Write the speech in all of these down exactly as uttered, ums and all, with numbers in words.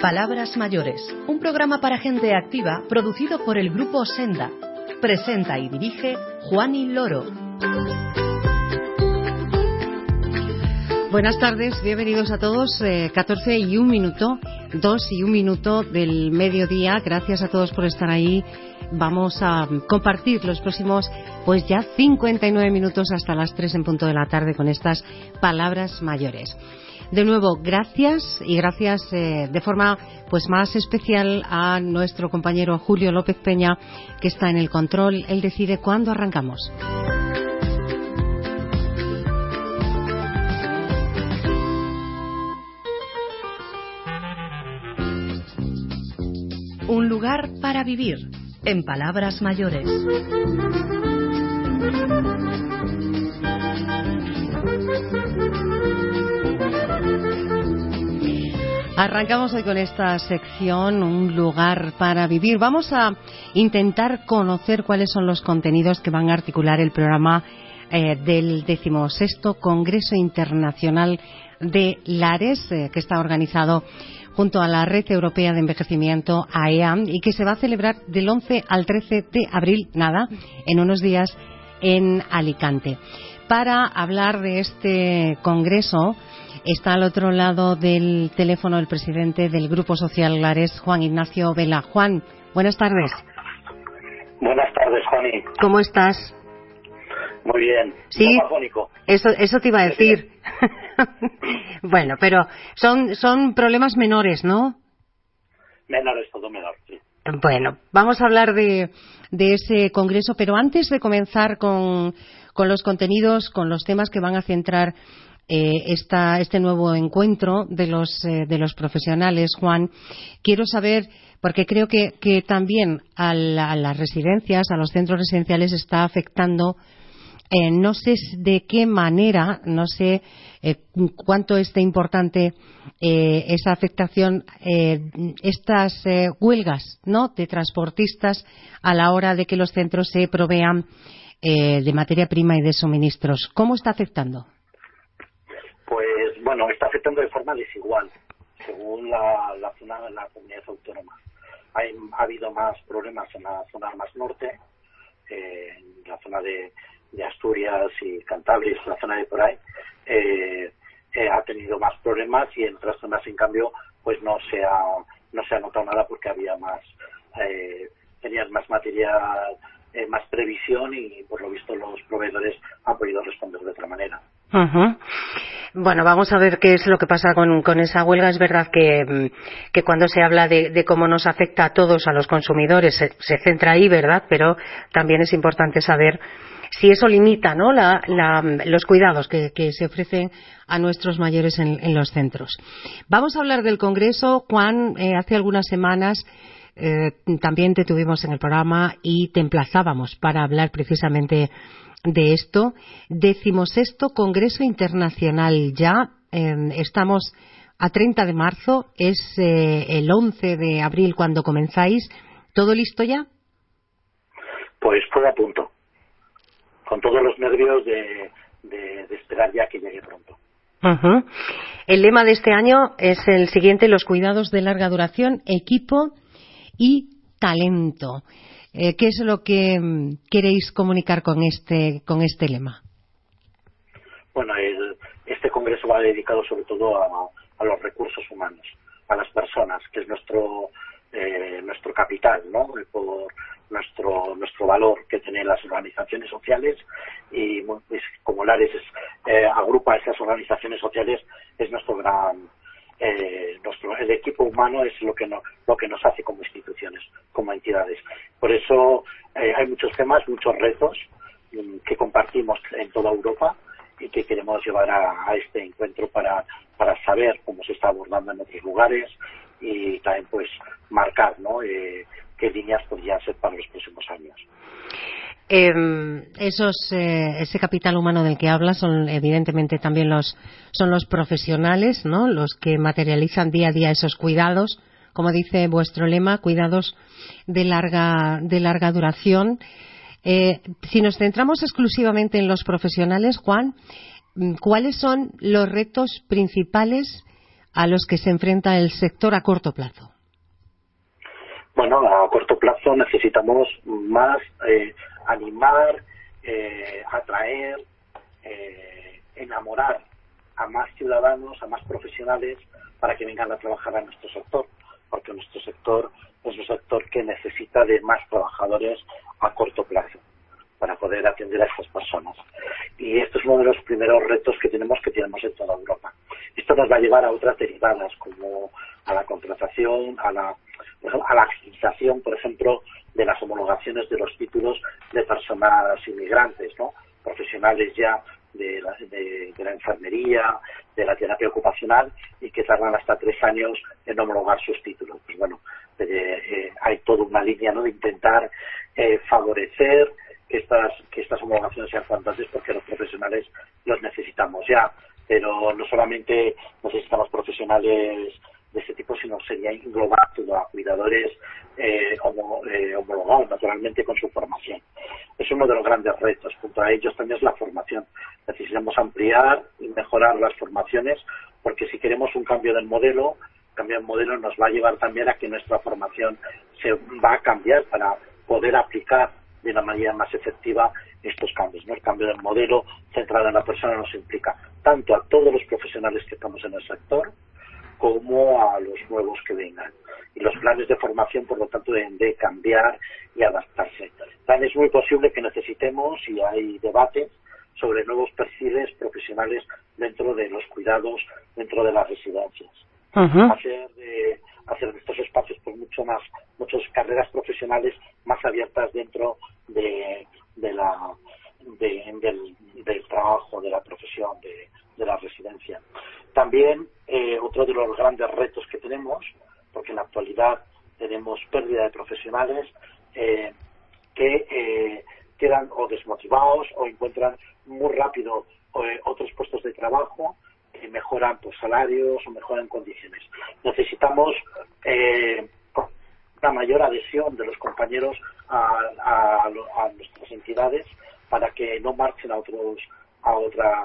Palabras mayores, un programa para gente activa producido por el Grupo Senda. Presenta y dirige Juani Loro. Buenas tardes, bienvenidos a todos. Eh, catorce y un minuto, dos y un minuto del mediodía. Gracias a todos por estar ahí. Vamos a compartir los próximos, pues ya cincuenta y nueve minutos hasta las tres en punto de la tarde con estas palabras mayores. De nuevo, gracias y gracias eh, de forma pues más especial a nuestro compañero Julio López Peña, que está en el control. Él decide cuándo arrancamos. Un lugar para vivir, en Palabras Mayores. Arrancamos hoy con esta sección, Un lugar para vivir. Vamos a intentar conocer cuáles son los contenidos que van a articular el programa eh, del decimosexto Congreso Internacional de Lares, eh, que está organizado junto a la Red Europea de Envejecimiento, A E A, y que se va a celebrar del once al trece de abril, nada, en unos días en Alicante. Para hablar de este congreso está al otro lado del teléfono el presidente del Grupo Social Lares, Juan Ignacio Vela. Juan, buenas tardes. Buenas tardes, Juani. ¿Cómo estás? Muy bien. Sí, eso, eso te iba a decir. Bueno, pero son, son problemas menores, ¿no? Menores, todo menor, sí. Bueno, vamos a hablar de, de ese congreso, pero antes de comenzar con, con los contenidos, con los temas que van a centrar eh, esta, este nuevo encuentro de los, eh, de los profesionales, Juan, quiero saber, porque creo que, que también a, la, a las residencias, a los centros residenciales está afectando. Eh, no sé de qué manera, no sé eh, cuánto es de importante eh, esa afectación, eh, estas eh, huelgas, ¿no?, de transportistas a la hora de que los centros se provean eh, de materia prima y de suministros. ¿Cómo está afectando? Pues bueno, está afectando de forma desigual, según la, la zona de la comunidad autónoma. Hay, ha habido más problemas en la zona más norte, eh, en la zona de de Asturias y Cantabria, la zona de por ahí, eh, eh, ha tenido más problemas, y en otras zonas, en cambio, pues no se ha no se ha notado nada porque había más eh, tenían más material, eh, más previsión, y por lo visto los proveedores han podido responder de otra manera. Uh-huh. Bueno, vamos a ver qué es lo que pasa con, con esa huelga. Es verdad que, que cuando se habla de, de cómo nos afecta a todos, a los consumidores, se, se centra ahí, ¿verdad? Pero también es importante saber si eso limita, ¿no?, la, la, los cuidados que, que se ofrecen a nuestros mayores en, en los centros. Vamos a hablar del Congreso. Juan, eh, hace algunas semanas eh, también te tuvimos en el programa y te emplazábamos para hablar precisamente de esto. Decimosexto Congreso Internacional ya. Eh, estamos a treinta de marzo, es eh, el once de abril cuando comenzáis. ¿Todo listo ya? Pues todo a punto. Con todos los nervios de, de, de esperar ya que llegue pronto. Uh-huh. El lema de este año es el siguiente: los cuidados de larga duración, equipo y talento. Eh, ¿Qué es lo que um, queréis comunicar con este con este lema? Bueno, el, este congreso va dedicado sobre todo a, a los recursos humanos, a las personas, que es nuestro eh, nuestro capital, ¿no? Por nuestro nuestro valor que tienen las organizaciones sociales, y pues, como Lares es, eh, agrupa a esas organizaciones sociales, es nuestro gran eh, nuestro el equipo humano es lo que no, lo que nos hace como instituciones, como entidades. Por eso eh, hay muchos temas, muchos retos um, que compartimos en toda Europa y que queremos llevar a, a este encuentro para para saber cómo se está abordando en otros lugares, y también pues marcar, ¿no?, eh, qué líneas podrían ser para los próximos años. Eh, esos, eh, ese capital humano del que hablas son evidentemente también los son los profesionales, ¿no?, los que materializan día a día esos cuidados, como dice vuestro lema, cuidados de larga de larga duración. Eh, si nos centramos exclusivamente en los profesionales, Juan, ¿cuáles son los retos principales a los que se enfrenta el sector a corto plazo? Bueno, a corto plazo necesitamos más eh, animar, eh, atraer, eh, enamorar a más ciudadanos, a más profesionales para que vengan a trabajar a nuestro sector, porque nuestro sector es un sector que necesita de más trabajadores a corto plazo para poder atender a estas personas. Y esto es uno de los primeros retos que tenemos que tenemos en toda Europa. Esto nos va a llevar a otras derivadas, como a la contratación, a la, a la agilización, por ejemplo, de las homologaciones de los títulos de personas inmigrantes, ¿no? Profesionales ya de la, de, de la enfermería, de la terapia ocupacional, y que tardan hasta tres años en homologar sus títulos. Pues bueno, eh, eh, hay toda una línea, ¿no?, de intentar eh, favorecer que estas que estas homologaciones sean cuantas, porque los profesionales los necesitamos ya, pero no solamente necesitamos profesionales de este tipo, sino sería englobar todo a cuidadores eh, homo, eh, homologados, naturalmente, con su formación. Es uno de los grandes retos. Junto a ellos también es la formación. Necesitamos ampliar y mejorar las formaciones, porque si queremos un cambio del modelo, cambio del modelo nos va a llevar también a que nuestra formación se va a cambiar para poder aplicar de una manera más efectiva estos cambios, ¿no? El cambio del modelo centrado en la persona nos implica tanto a todos los profesionales que estamos en el sector como a los nuevos que vengan. Y los planes de formación, por lo tanto, deben de cambiar y adaptarse. También es muy posible que necesitemos, y hay debates, sobre nuevos perfiles profesionales dentro de los cuidados, dentro de las residencias. Uh-huh. Hacer de, hacer de estos espacios pues mucho más, muchas carreras profesionales más abiertas dentro de, de la de, del, del trabajo, de la profesión, de, de la residencia. También eh, otro de los grandes retos que tenemos, porque en la actualidad tenemos pérdida de profesionales eh, que eh, quedan o desmotivados o encuentran muy rápido eh, otros puestos de trabajo que mejoran pues, salarios o mejoran condiciones. Necesitamos eh, una mayor adhesión de los compañeros a, a, a nuestras entidades para que no marchen a otros a otras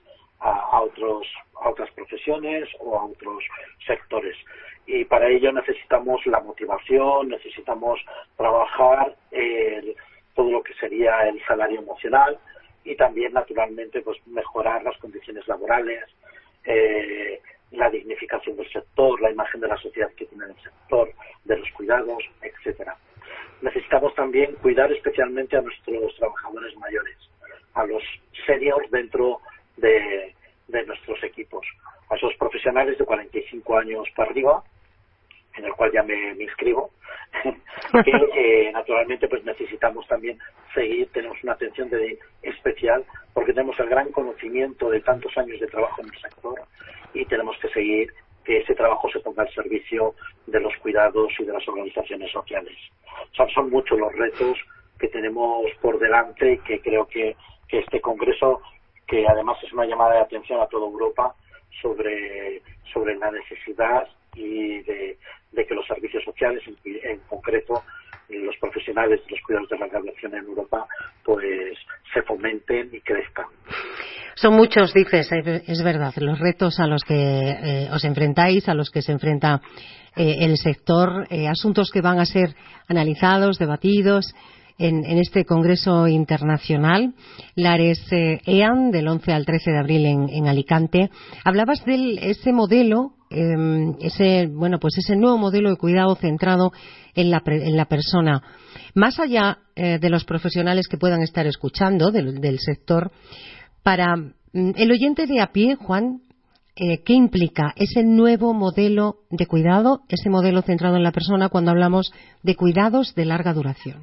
a, a otros a otras profesiones o a otros sectores, y para ello necesitamos la motivación, necesitamos trabajar el, todo lo que sería el salario emocional y también naturalmente pues mejorar las condiciones laborales, eh, la dignificación del sector, la imagen de la sociedad que tiene el sector, de los cuidados, etcétera. Necesitamos también cuidar especialmente a nuestros trabajadores mayores, a los seniors dentro de, de nuestros equipos, a esos profesionales de cuarenta y cinco años para arriba, en el cual ya me, me inscribo, que eh, naturalmente pues necesitamos también seguir, tenemos una atención de, especial, porque tenemos el gran conocimiento de tantos años de trabajo en el sector y tenemos que seguir que ese trabajo se ponga al servicio de los cuidados y de las organizaciones sociales. O sea, son muchos los retos que tenemos por delante y que creo que, que este congreso, que además es una llamada de atención a toda Europa sobre, sobre la necesidad y de, de que los servicios sociales, en, en concreto los profesionales de los cuidados de la rehabilitación en Europa, pues se fomenten y crezcan. Son muchos, dices, es verdad, los retos a los que eh, os enfrentáis, a los que se enfrenta eh, el sector, eh, asuntos que van a ser analizados, debatidos en, en este Congreso Internacional, Lares eh, E A N, del once al trece de abril en, en Alicante. Hablabas de ese modelo, eh, ese, bueno, pues ese nuevo modelo de cuidado centrado en la, en la persona. Más allá eh, de los profesionales que puedan estar escuchando del, del sector, para el oyente de a pie, Juan, eh, ¿qué implica ese nuevo modelo de cuidado, ese modelo centrado en la persona cuando hablamos de cuidados de larga duración?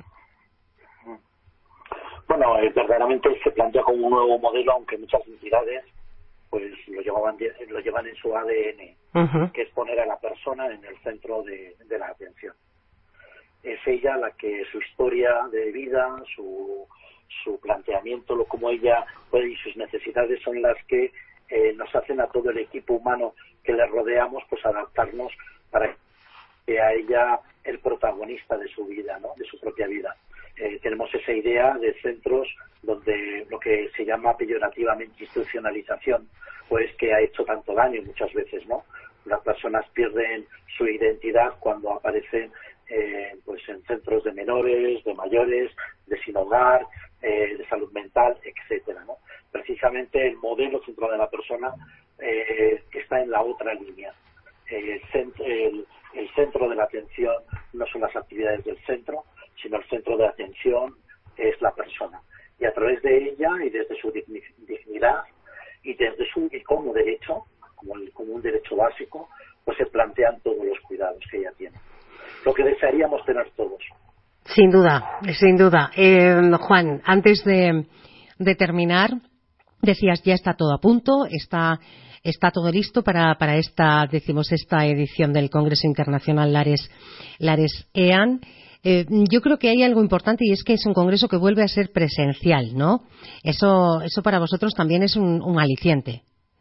Bueno, eh, verdaderamente se plantea como un nuevo modelo, aunque muchas entidades pues lo llevaban lo llevan en su A D N, uh-huh. que es poner a la persona en el centro de, de la atención. Es ella la que su historia de vida, su su planteamiento, lo como ella puede y sus necesidades son las que eh, nos hacen a todo el equipo humano que le rodeamos pues adaptarnos para que a ella el protagonista de su vida, ¿no? De su propia vida. Eh, tenemos esa idea de centros donde lo que se llama peyorativamente institucionalización, pues que ha hecho tanto daño muchas veces, ¿no? Las personas pierden su identidad cuando aparecen eh, pues en centros de menores, de mayores, de sin hogar, eh, de salud mental, etcétera, ¿no? Precisamente el modelo central de la persona eh, está en la otra línea. El centro, el, el centro de la atención no son las actividades del centro, sino el centro de atención es la persona. Y a través de ella y desde su dignidad y desde su y como derecho, como, el, como un derecho básico, pues se plantean todos los cuidados que ella tiene. Lo que desearíamos tener todos. Sin duda, sin duda. Eh, Juan, antes de, de terminar, decías ya está todo a punto, está está todo listo para, para esta, decimos, esta edición del Congreso Internacional Lares, Lares E A N. Eh, yo creo que hay algo importante y es que es un congreso que vuelve a ser presencial, ¿no? Eso, eso para vosotros también es un, un aliciente.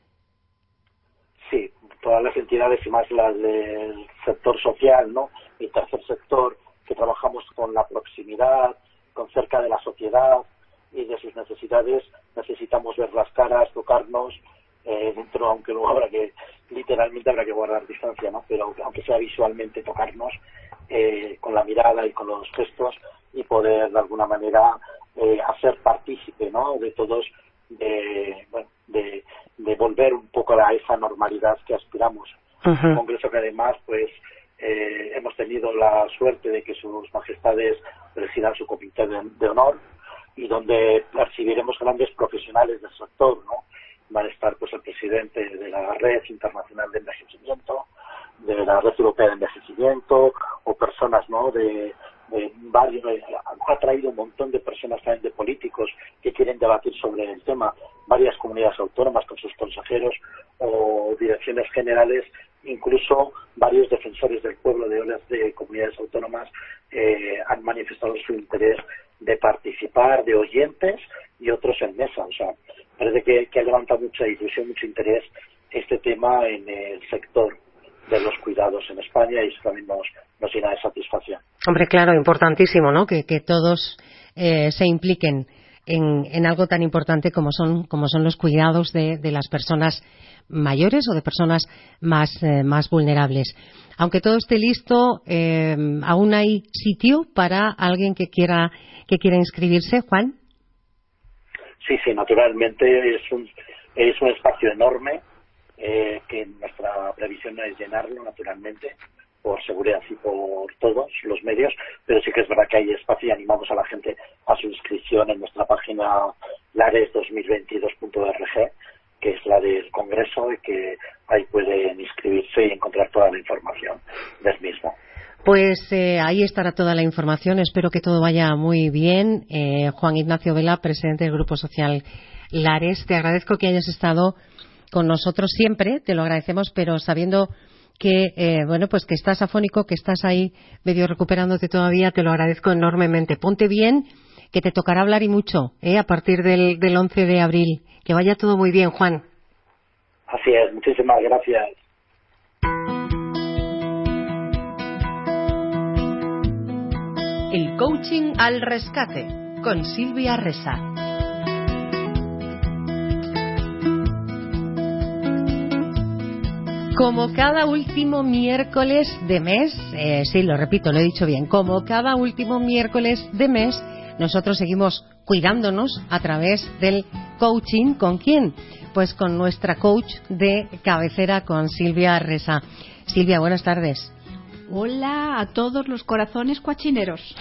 Sí, todas las entidades y más las del sector social, ¿no? Y tercer sector, que trabajamos con la proximidad, con cerca de la sociedad y de sus necesidades, necesitamos ver las caras, tocarnos, eh, dentro, aunque luego habrá que, literalmente habrá que guardar distancia, ¿no? Pero aunque sea visualmente tocarnos, eh, con la mirada y con los gestos y poder de alguna manera eh, hacer partícipe, ¿no? De todos, de, bueno, de, de volver un poco a esa normalidad que aspiramos. Uh-huh. Un congreso que además, pues, eh, hemos tenido la suerte de que sus majestades presidan su comité de, de honor y donde recibiremos grandes profesionales del sector, ¿no? Van a estar, pues, el presidente de la Red Internacional de Envejecimiento, de la Red Europea de Envejecimiento, o personas, ¿no?, de, de varios, ha traído un montón de personas también, de políticos que quieren debatir sobre el tema, varias comunidades autónomas con sus consejeros o direcciones generales, incluso varios defensores del pueblo de otras de comunidades autónomas eh, han manifestado su interés de participar, de oyentes y otros en mesa. O sea, parece que, que ha levantado mucha ilusión, mucho interés este tema en el sector de los cuidados en España y eso también nos, nos llena de satisfacción. Hombre, claro, importantísimo, ¿no? Que, que todos eh, se impliquen en, en algo tan importante como son, como son los cuidados de, de las personas mayores o de personas más, eh, más vulnerables. Aunque todo esté listo, eh, ¿aún hay sitio para alguien que quiera, que quiera inscribirse, Juan? Sí, sí, naturalmente es un, es un espacio enorme. Eh, que nuestra previsión no es llenarlo, naturalmente, por seguridad y por todos los medios, pero sí que es verdad que hay espacio y animamos a la gente a su inscripción en nuestra página lares dos mil veintidós punto org, que es la del Congreso, y que ahí pueden inscribirse y encontrar toda la información del mismo. Pues eh, ahí estará toda la información. Espero que todo vaya muy bien. Eh, Juan Ignacio Vela, presidente del Grupo Social Lares, te agradezco que hayas estado con nosotros siempre, te lo agradecemos, pero sabiendo que eh, bueno, pues que estás afónico, que estás ahí medio recuperándote todavía, te lo agradezco enormemente. Ponte bien, que te tocará hablar y mucho, ¿eh? A partir del, del once de abril. Que vaya todo muy bien, Juan. Así es, muchísimas gracias. El coaching al rescate con Silvia Resa. Como cada último miércoles de mes, eh, sí, lo repito, lo he dicho bien, como cada último miércoles de mes, nosotros seguimos cuidándonos a través del coaching. ¿Con quién? Pues con nuestra coach de cabecera, con Silvia Resa. Silvia, buenas tardes. Hola a todos los corazones coachineros.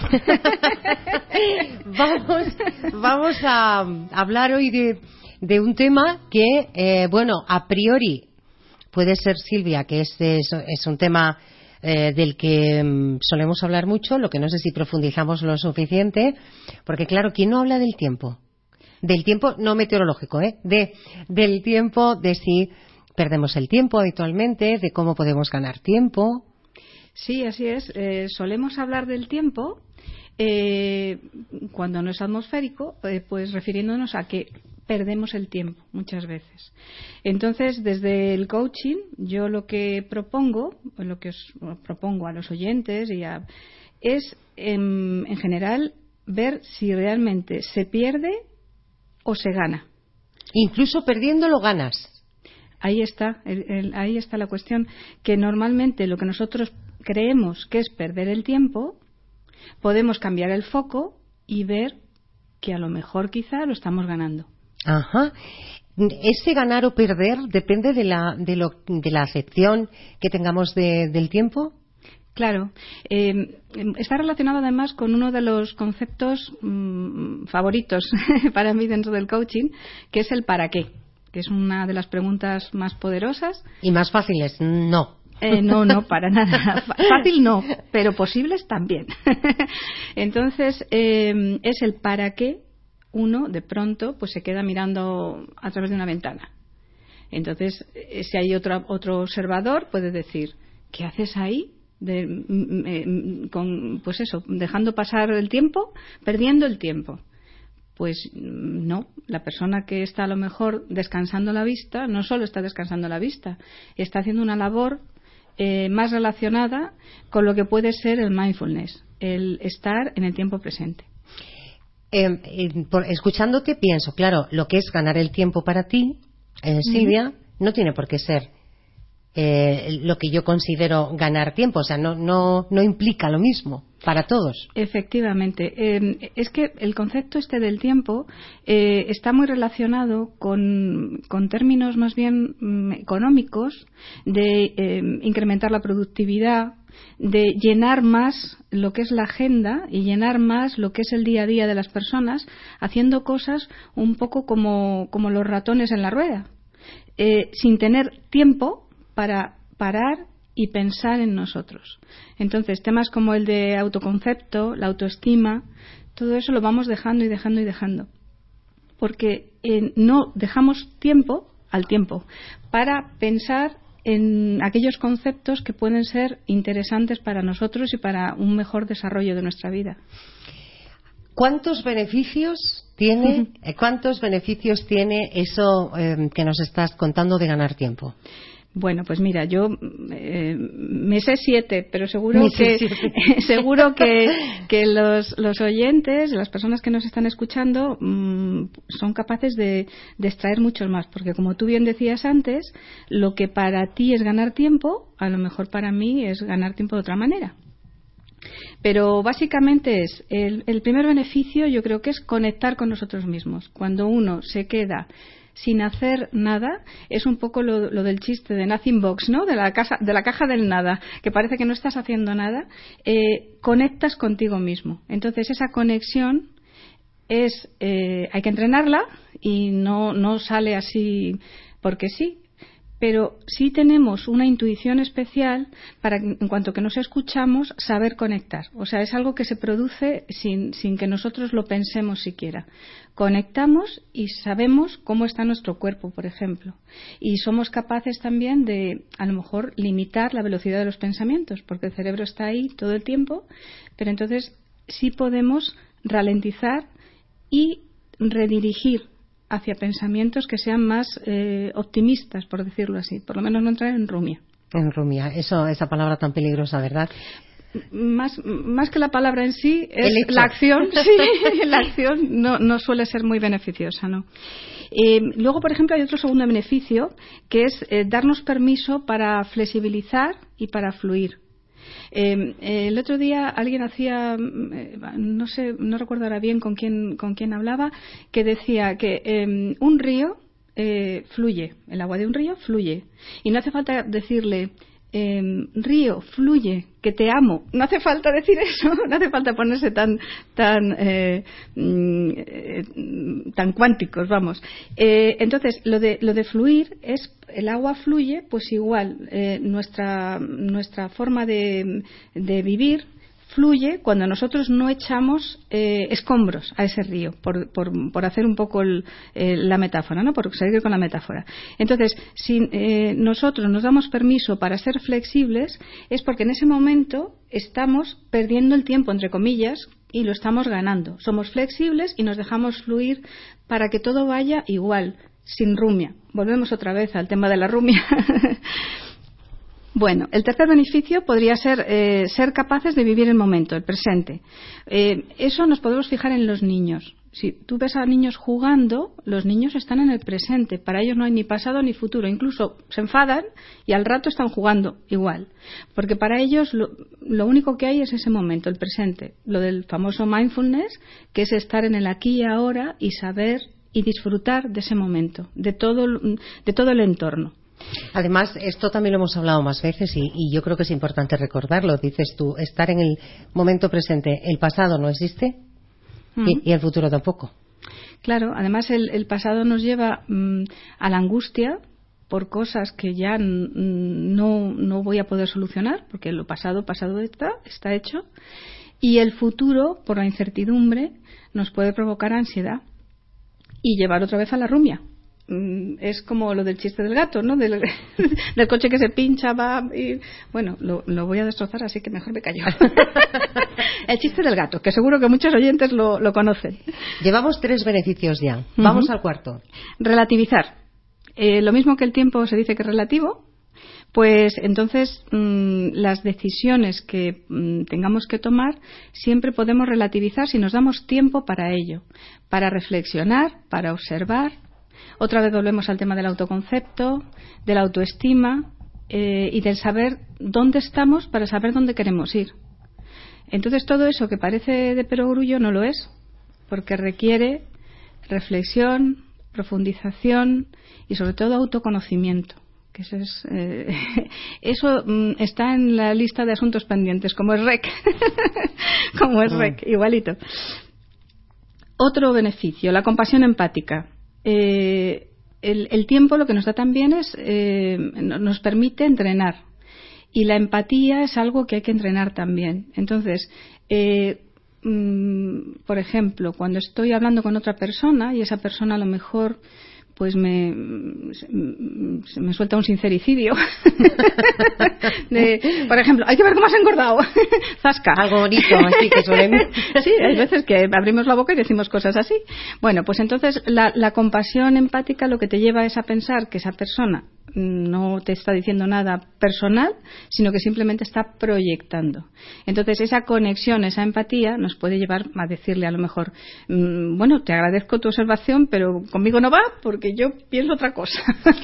vamos, vamos a hablar hoy de, de un tema que, eh, bueno, a priori puede ser, Silvia, que es, es, es un tema eh, del que um, solemos hablar mucho, lo que no sé si profundizamos lo suficiente, porque claro, ¿quién no habla del tiempo? Del tiempo no meteorológico, ¿eh? De, del tiempo, de si perdemos el tiempo habitualmente, de cómo podemos ganar tiempo. Sí, así es. Eh, solemos hablar del tiempo eh, cuando no es atmosférico, eh, pues refiriéndonos a que perdemos el tiempo muchas veces. Entonces, desde el coaching, yo lo que propongo, lo que os propongo a los oyentes y a, es, en, en general, ver si realmente se pierde o se gana. Incluso perdiendo lo ganas. ahí está, el, el, ahí está la cuestión, que normalmente lo que nosotros creemos que es perder el tiempo, podemos cambiar el foco y ver que a lo mejor quizá lo estamos ganando. Ajá. Ese ganar o perder depende de la, de lo, de la acepción que tengamos de, del tiempo. Claro, eh, está relacionado además con uno de los conceptos mmm, favoritos para mí dentro del coaching, que es el para qué, que es una de las preguntas más poderosas. Y más fáciles, no. Eh, no, no, para nada. Fácil no, pero posibles también. Entonces, eh, es el para qué uno de pronto pues se queda mirando a través de una ventana. Entonces, si hay otro, otro observador, puede decir, ¿qué haces ahí? De, eh, con, pues eso, dejando pasar el tiempo, perdiendo el tiempo. Pues no, la persona que está a lo mejor descansando la vista, no solo está descansando la vista, está haciendo una labor eh, más relacionada con lo que puede ser el mindfulness, el estar en el tiempo presente. Eh, eh, por, escuchándote pienso, claro, lo que es ganar el tiempo para ti, eh, Silvia, uh-huh. no tiene por qué ser eh, lo que yo considero ganar tiempo, o sea, no, no, no implica lo mismo para todos. Efectivamente, eh, es que el concepto este del tiempo eh, está muy relacionado con, con términos más bien mm, económicos, de eh, incrementar la productividad, de llenar más lo que es la agenda y llenar más lo que es el día a día de las personas, haciendo cosas un poco como, como los ratones en la rueda, eh, sin tener tiempo para parar y pensar en nosotros. Entonces, temas como el de autoconcepto, la autoestima, todo eso lo vamos dejando y dejando y dejando, porque eh, no dejamos tiempo al tiempo para pensar en aquellos conceptos que pueden ser interesantes para nosotros y para un mejor desarrollo de nuestra vida. ¿Cuántos beneficios tiene, cuántos beneficios tiene eso eh, que nos estás contando de ganar tiempo? Bueno, pues mira, yo eh, me sé siete, pero seguro que seguro que, que los, los oyentes, las personas que nos están escuchando, mmm, son capaces de, de extraer muchos más, porque como tú bien decías antes, lo que para ti es ganar tiempo, a lo mejor para mí es ganar tiempo de otra manera. Pero básicamente es el, el primer beneficio, yo creo que es conectar con nosotros mismos. Cuando uno se queda sin hacer nada, es un poco lo, lo del chiste de Nothing Box, ¿no? De la, casa, de la caja del nada, que parece que no estás haciendo nada, eh, conectas contigo mismo. Entonces esa conexión es, eh, hay que entrenarla y no, no sale así porque sí, pero sí tenemos una intuición especial para, en cuanto que nos escuchamos, saber conectar. O sea, es algo que se produce sin, sin que nosotros lo pensemos siquiera. Conectamos y sabemos cómo está nuestro cuerpo, por ejemplo. Y somos capaces también de, a lo mejor, limitar la velocidad de los pensamientos, porque el cerebro está ahí todo el tiempo, pero entonces sí podemos ralentizar y redirigir hacia pensamientos que sean más eh, optimistas, por decirlo así, por lo menos no entrar en rumia. En rumia, eso, esa palabra tan peligrosa, ¿verdad? Más, más que la palabra en sí, es la acción, sí, la acción no, no suele ser muy beneficiosa, ¿no? Eh, luego, por ejemplo, hay otro segundo beneficio, que es eh, darnos permiso para flexibilizar y para fluir. Eh, eh, el otro día alguien hacía, eh, no sé, no recuerdo ahora bien con quién, con quién hablaba, que decía que eh, un río eh, fluye, el agua de un río fluye, y no hace falta decirle eh, río, fluye, que te amo. No hace falta decir eso, no hace falta ponerse tan tan eh, eh, tan cuánticos, vamos. Eh, entonces, lo de lo de fluir es el agua fluye, pues igual eh, nuestra nuestra forma de, de vivir fluye cuando nosotros no echamos eh, escombros a ese río, por, por, por hacer un poco el, eh, la metáfora, ¿no? Por seguir con la metáfora. Entonces, si eh, nosotros nos damos permiso para ser flexibles, es porque en ese momento estamos perdiendo el tiempo, entre comillas, y lo estamos ganando. Somos flexibles y nos dejamos fluir para que todo vaya igual, sin rumia. Volvemos otra vez al tema de la rumia. Bueno, el tercer beneficio podría ser eh, ser capaces de vivir el momento, el presente. Eh, eso nos podemos fijar en los niños. Si tú ves a niños jugando, los niños están en el presente. Para ellos no hay ni pasado ni futuro. Incluso se enfadan y al rato están jugando igual. Porque para ellos lo, lo único que hay es ese momento, el presente. Lo del famoso mindfulness, que es estar en el aquí y ahora y saber y disfrutar de ese momento, de todo, de todo el entorno. Además, esto también lo hemos hablado más veces y, y yo creo que es importante recordarlo. Dices tú, estar en el momento presente. El pasado no existe mm. y, y el futuro tampoco. Claro, además el, el pasado nos lleva mmm, a la angustia por cosas que ya n- no, no voy a poder solucionar, porque lo pasado, pasado está, está hecho. Y el futuro, por la incertidumbre, nos puede provocar ansiedad y llevar otra vez a la rumia. Es como lo del chiste del gato, ¿no? Del, del coche que se pincha, va y... Bueno, lo, lo voy a destrozar, así que mejor me callo. El chiste del gato, que seguro que muchos oyentes lo, lo conocen. Llevamos tres beneficios ya. Vamos uh-huh. al cuarto. Relativizar. Eh, lo mismo que el tiempo se dice que es relativo, pues entonces mmm, las decisiones que mmm, tengamos que tomar siempre podemos relativizar si nos damos tiempo para ello, para reflexionar, para observar. Otra vez volvemos al tema del autoconcepto, de la autoestima eh, y del saber dónde estamos para saber dónde queremos ir. Entonces todo eso que parece de perogrullo no lo es, porque requiere reflexión, profundización y sobre todo autoconocimiento. Que eso es, eh, eso mm, está en la lista de asuntos pendientes, como es R E C, como es R E C, igualito. Otro beneficio, la compasión empática. Eh, el, el tiempo lo que nos da también es eh, nos permite entrenar y la empatía es algo que hay que entrenar también. Entonces eh, mm, por ejemplo, cuando estoy hablando con otra persona y esa persona a lo mejor pues me, me suelta un sincericidio de, por ejemplo, hay que ver cómo has engordado. Zasca. Algo bonito, así que suelen... Sí, hay veces que abrimos la boca y decimos cosas así. Bueno, pues entonces la, la compasión empática lo que te lleva es a pensar que esa persona no te está diciendo nada personal, sino que simplemente está proyectando. Entonces esa conexión, esa empatía nos puede llevar a decirle a lo mejor, mmm, bueno, te agradezco tu observación, pero conmigo no va porque yo pienso otra cosa.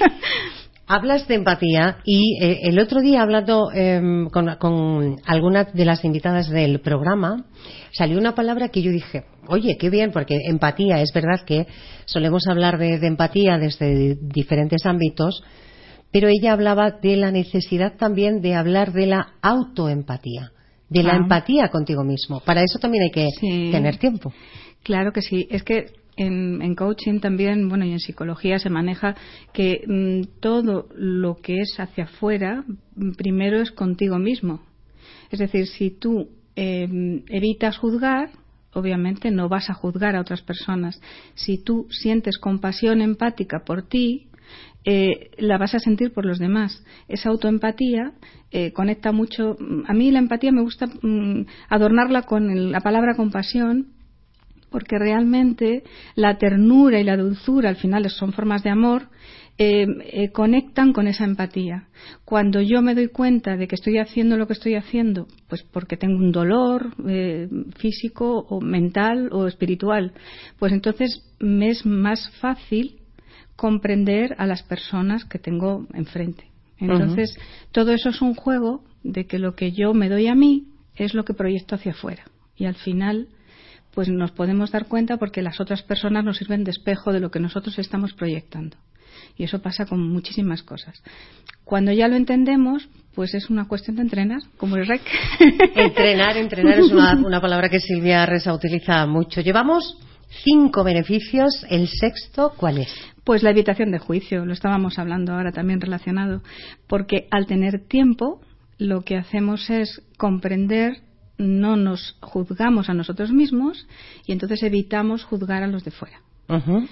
Hablas de empatía y eh, el otro día hablando eh, con, con algunas de las invitadas del programa salió una palabra que yo dije, oye, qué bien, porque empatía, es verdad que solemos hablar de, de empatía desde diferentes ámbitos, pero ella hablaba de la necesidad también de hablar de la autoempatía, de la ah. empatía contigo mismo. Para eso también hay que sí. tener tiempo. Claro que sí, es que En, en coaching también, bueno, y en psicología se maneja que mmm, todo lo que es hacia afuera primero es contigo mismo. Es decir, si tú eh, evitas juzgar, obviamente no vas a juzgar a otras personas. Si tú sientes compasión empática por ti, eh, la vas a sentir por los demás. Esa autoempatía eh, conecta mucho. A mí la empatía me gusta mmm, adornarla con el, la palabra compasión, porque realmente la ternura y la dulzura, al final son formas de amor, eh, eh, conectan con esa empatía. Cuando yo me doy cuenta de que estoy haciendo lo que estoy haciendo, pues porque tengo un dolor eh, físico o mental o espiritual, pues entonces me es más fácil comprender a las personas que tengo enfrente. Entonces, uh-huh. todo eso es un juego de que lo que yo me doy a mí es lo que proyecto hacia afuera. Y al final pues nos podemos dar cuenta porque las otras personas nos sirven de espejo de lo que nosotros estamos proyectando. Y eso pasa con muchísimas cosas. Cuando ya lo entendemos, pues es una cuestión de entrenar, como el R E C. Entrenar, entrenar es una, una palabra que Silvia Resa utiliza mucho. Llevamos cinco beneficios. ¿El sexto cuál es? Pues la evitación de juicio, lo estábamos hablando ahora también relacionado. Porque al tener tiempo, lo que hacemos es comprender, no nos juzgamos a nosotros mismos y entonces evitamos juzgar a los de fuera. Uh-huh.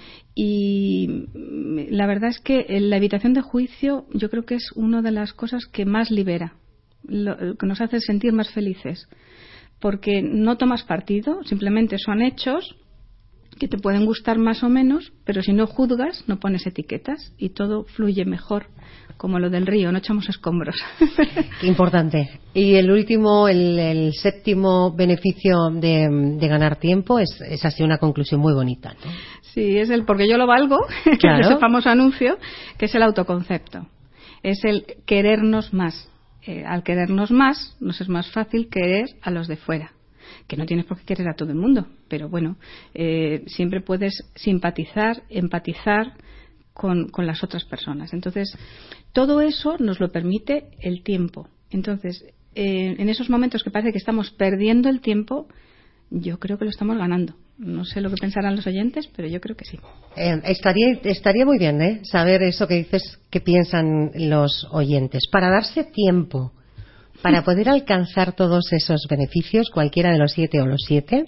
Y la verdad es que la evitación de juicio yo creo que es una de las cosas que más libera, lo que nos hace sentir más felices, porque no tomas partido, simplemente son hechos que te pueden gustar más o menos, pero si no juzgas, no pones etiquetas y todo fluye mejor, como lo del río, no echamos escombros. Importante. Y el último, el, el séptimo beneficio de, de ganar tiempo es, es así una conclusión muy bonita, ¿no? Sí, es el porque yo lo valgo, claro. Ese famoso anuncio, que es el autoconcepto. Es el querernos más. Eh, al querernos más, nos es más fácil querer a los de fuera. Que no tienes por qué querer a todo el mundo, pero bueno, eh, siempre puedes simpatizar, empatizar con, con las otras personas. Entonces, todo eso nos lo permite el tiempo. Entonces, eh, en esos momentos que parece que estamos perdiendo el tiempo, yo creo que lo estamos ganando. No sé lo que pensarán los oyentes, pero yo creo que sí. Eh, estaría, estaría muy bien, ¿eh? Saber eso que dices, que piensan los oyentes. Para darse tiempo, para poder alcanzar todos esos beneficios, cualquiera de los siete o los siete,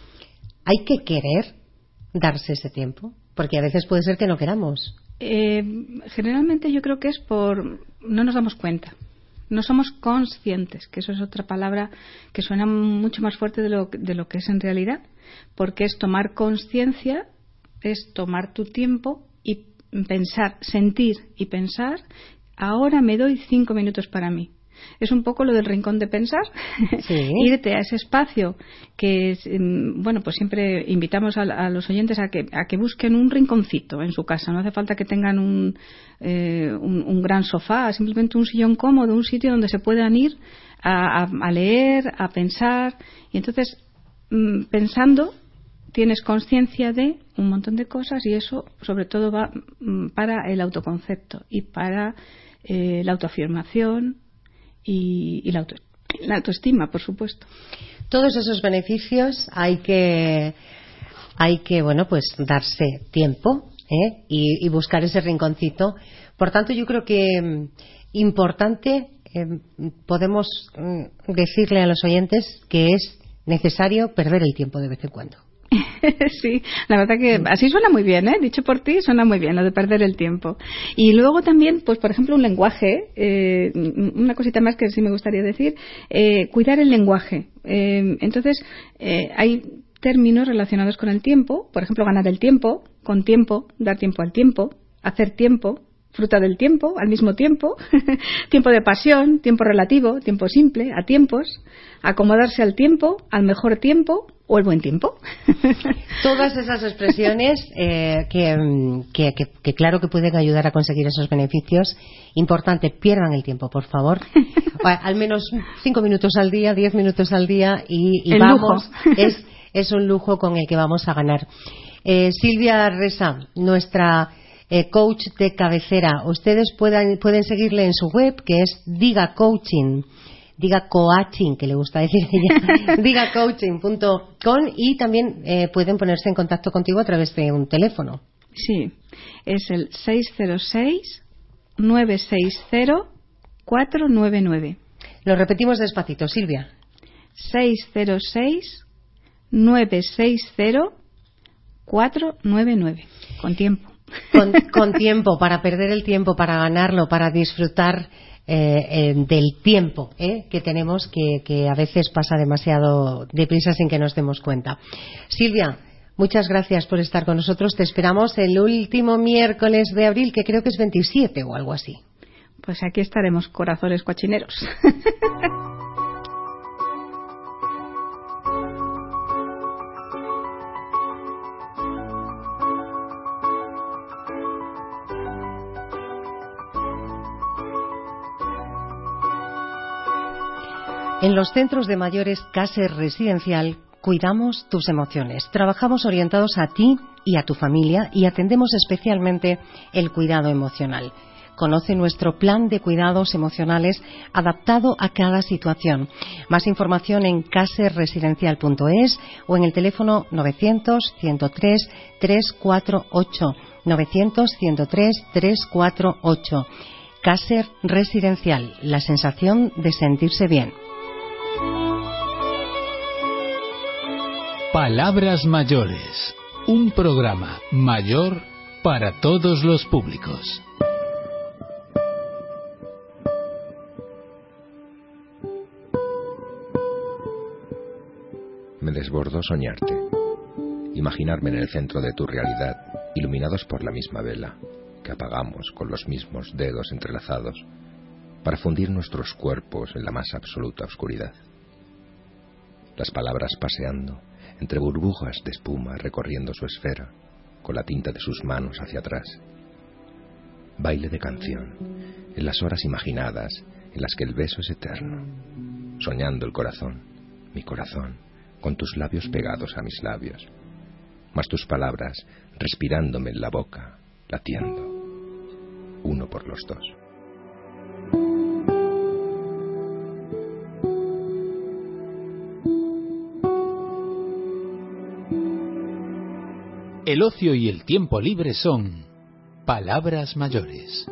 hay que querer darse ese tiempo, porque a veces puede ser que no queramos. Eh, generalmente yo creo que es por no nos damos cuenta, no somos conscientes, que eso es otra palabra que suena mucho más fuerte de lo, de lo que es en realidad, porque es tomar conciencia, es tomar tu tiempo y pensar, sentir y pensar, ahora me doy cinco minutos para mí. Es un poco lo del rincón de pensar, sí. Irte a ese espacio que, bueno, pues siempre invitamos a, a los oyentes a que, a que busquen un rinconcito en su casa. No hace falta que tengan un, eh, un, un gran sofá, simplemente un sillón cómodo, un sitio donde se puedan ir a, a, a leer, a pensar. Y entonces, mmm, pensando, tienes conciencia de un montón de cosas y eso, sobre todo, va mmm, para el autoconcepto y para eh, la autoafirmación. Y, y la, auto, la autoestima, por supuesto. Todos esos beneficios hay que, hay que bueno, pues darse tiempo, ¿eh? y, y buscar ese rinconcito. Por tanto, yo creo que importante, eh, podemos decirle a los oyentes que es necesario perder el tiempo de vez en cuando. Sí, la verdad que así suena muy bien, ¿eh? Dicho por ti, suena muy bien lo de perder el tiempo. Y luego también, pues por ejemplo, un lenguaje, eh, una cosita más que sí me gustaría decir, eh, cuidar el lenguaje. Eh, entonces, eh, hay términos relacionados con el tiempo, por ejemplo, ganar el tiempo, con tiempo, dar tiempo al tiempo, hacer tiempo, fruta del tiempo, al mismo tiempo, tiempo de pasión, tiempo relativo, tiempo simple, a tiempos, acomodarse al tiempo, al mejor tiempo o el buen tiempo. Todas esas expresiones eh, que, que, que, que claro que pueden ayudar a conseguir esos beneficios. Importante, pierdan el tiempo, por favor. Al menos cinco minutos al día, diez minutos al día y, y el vamos. Lujo. Es, es un lujo con el que vamos a ganar. Eh, Silvia Resa, nuestra eh, coach de cabecera. Ustedes puedan, pueden seguirle en su web, que es Diga Coaching. Diga Coaching, que le gusta decir ella, diga coaching punto com, y también eh, pueden ponerse en contacto contigo a través de un teléfono. Sí, es el seis cero seis, nueve seis cero, cuatro nueve nueve. Lo repetimos despacito, Silvia. seis cero seis, nueve seis cero, cuatro nueve nueve. Con tiempo. Con, con tiempo, para perder el tiempo, para ganarlo, para disfrutar Eh, eh, del tiempo eh, que tenemos, que, que a veces pasa demasiado deprisa sin que nos demos cuenta. Silvia, muchas gracias por estar con nosotros. Te esperamos el último miércoles de abril, que creo que es veintisiete o algo así. Pues aquí estaremos, corazones cochineros. En los centros de mayores Caser Residencial cuidamos tus emociones. Trabajamos orientados a ti y a tu familia y atendemos especialmente el cuidado emocional. Conoce nuestro plan de cuidados emocionales adaptado a cada situación. Más información en caser residencial punto es o en el teléfono novecientos, ciento tres, trescientos cuarenta y ocho. novecientos, ciento tres, trescientos cuarenta y ocho. Caser Residencial, la sensación de sentirse bien. Palabras mayores, un programa mayor para todos los públicos. Me desbordó soñarte. imaginarme en el centro de tu realidad, iluminados por la misma vela, que apagamos con los mismos dedos entrelazados, para fundir nuestros cuerpos en la más absoluta oscuridad. Las palabras paseando, entre burbujas de espuma recorriendo su esfera, con la tinta de sus manos hacia atrás. Baile de canción, en las horas imaginadas, en las que el beso es eterno, soñando el corazón, mi corazón, con tus labios pegados a mis labios, más tus palabras respirándome en la boca, latiendo, uno por los dos. El ocio y el tiempo libre son palabras mayores.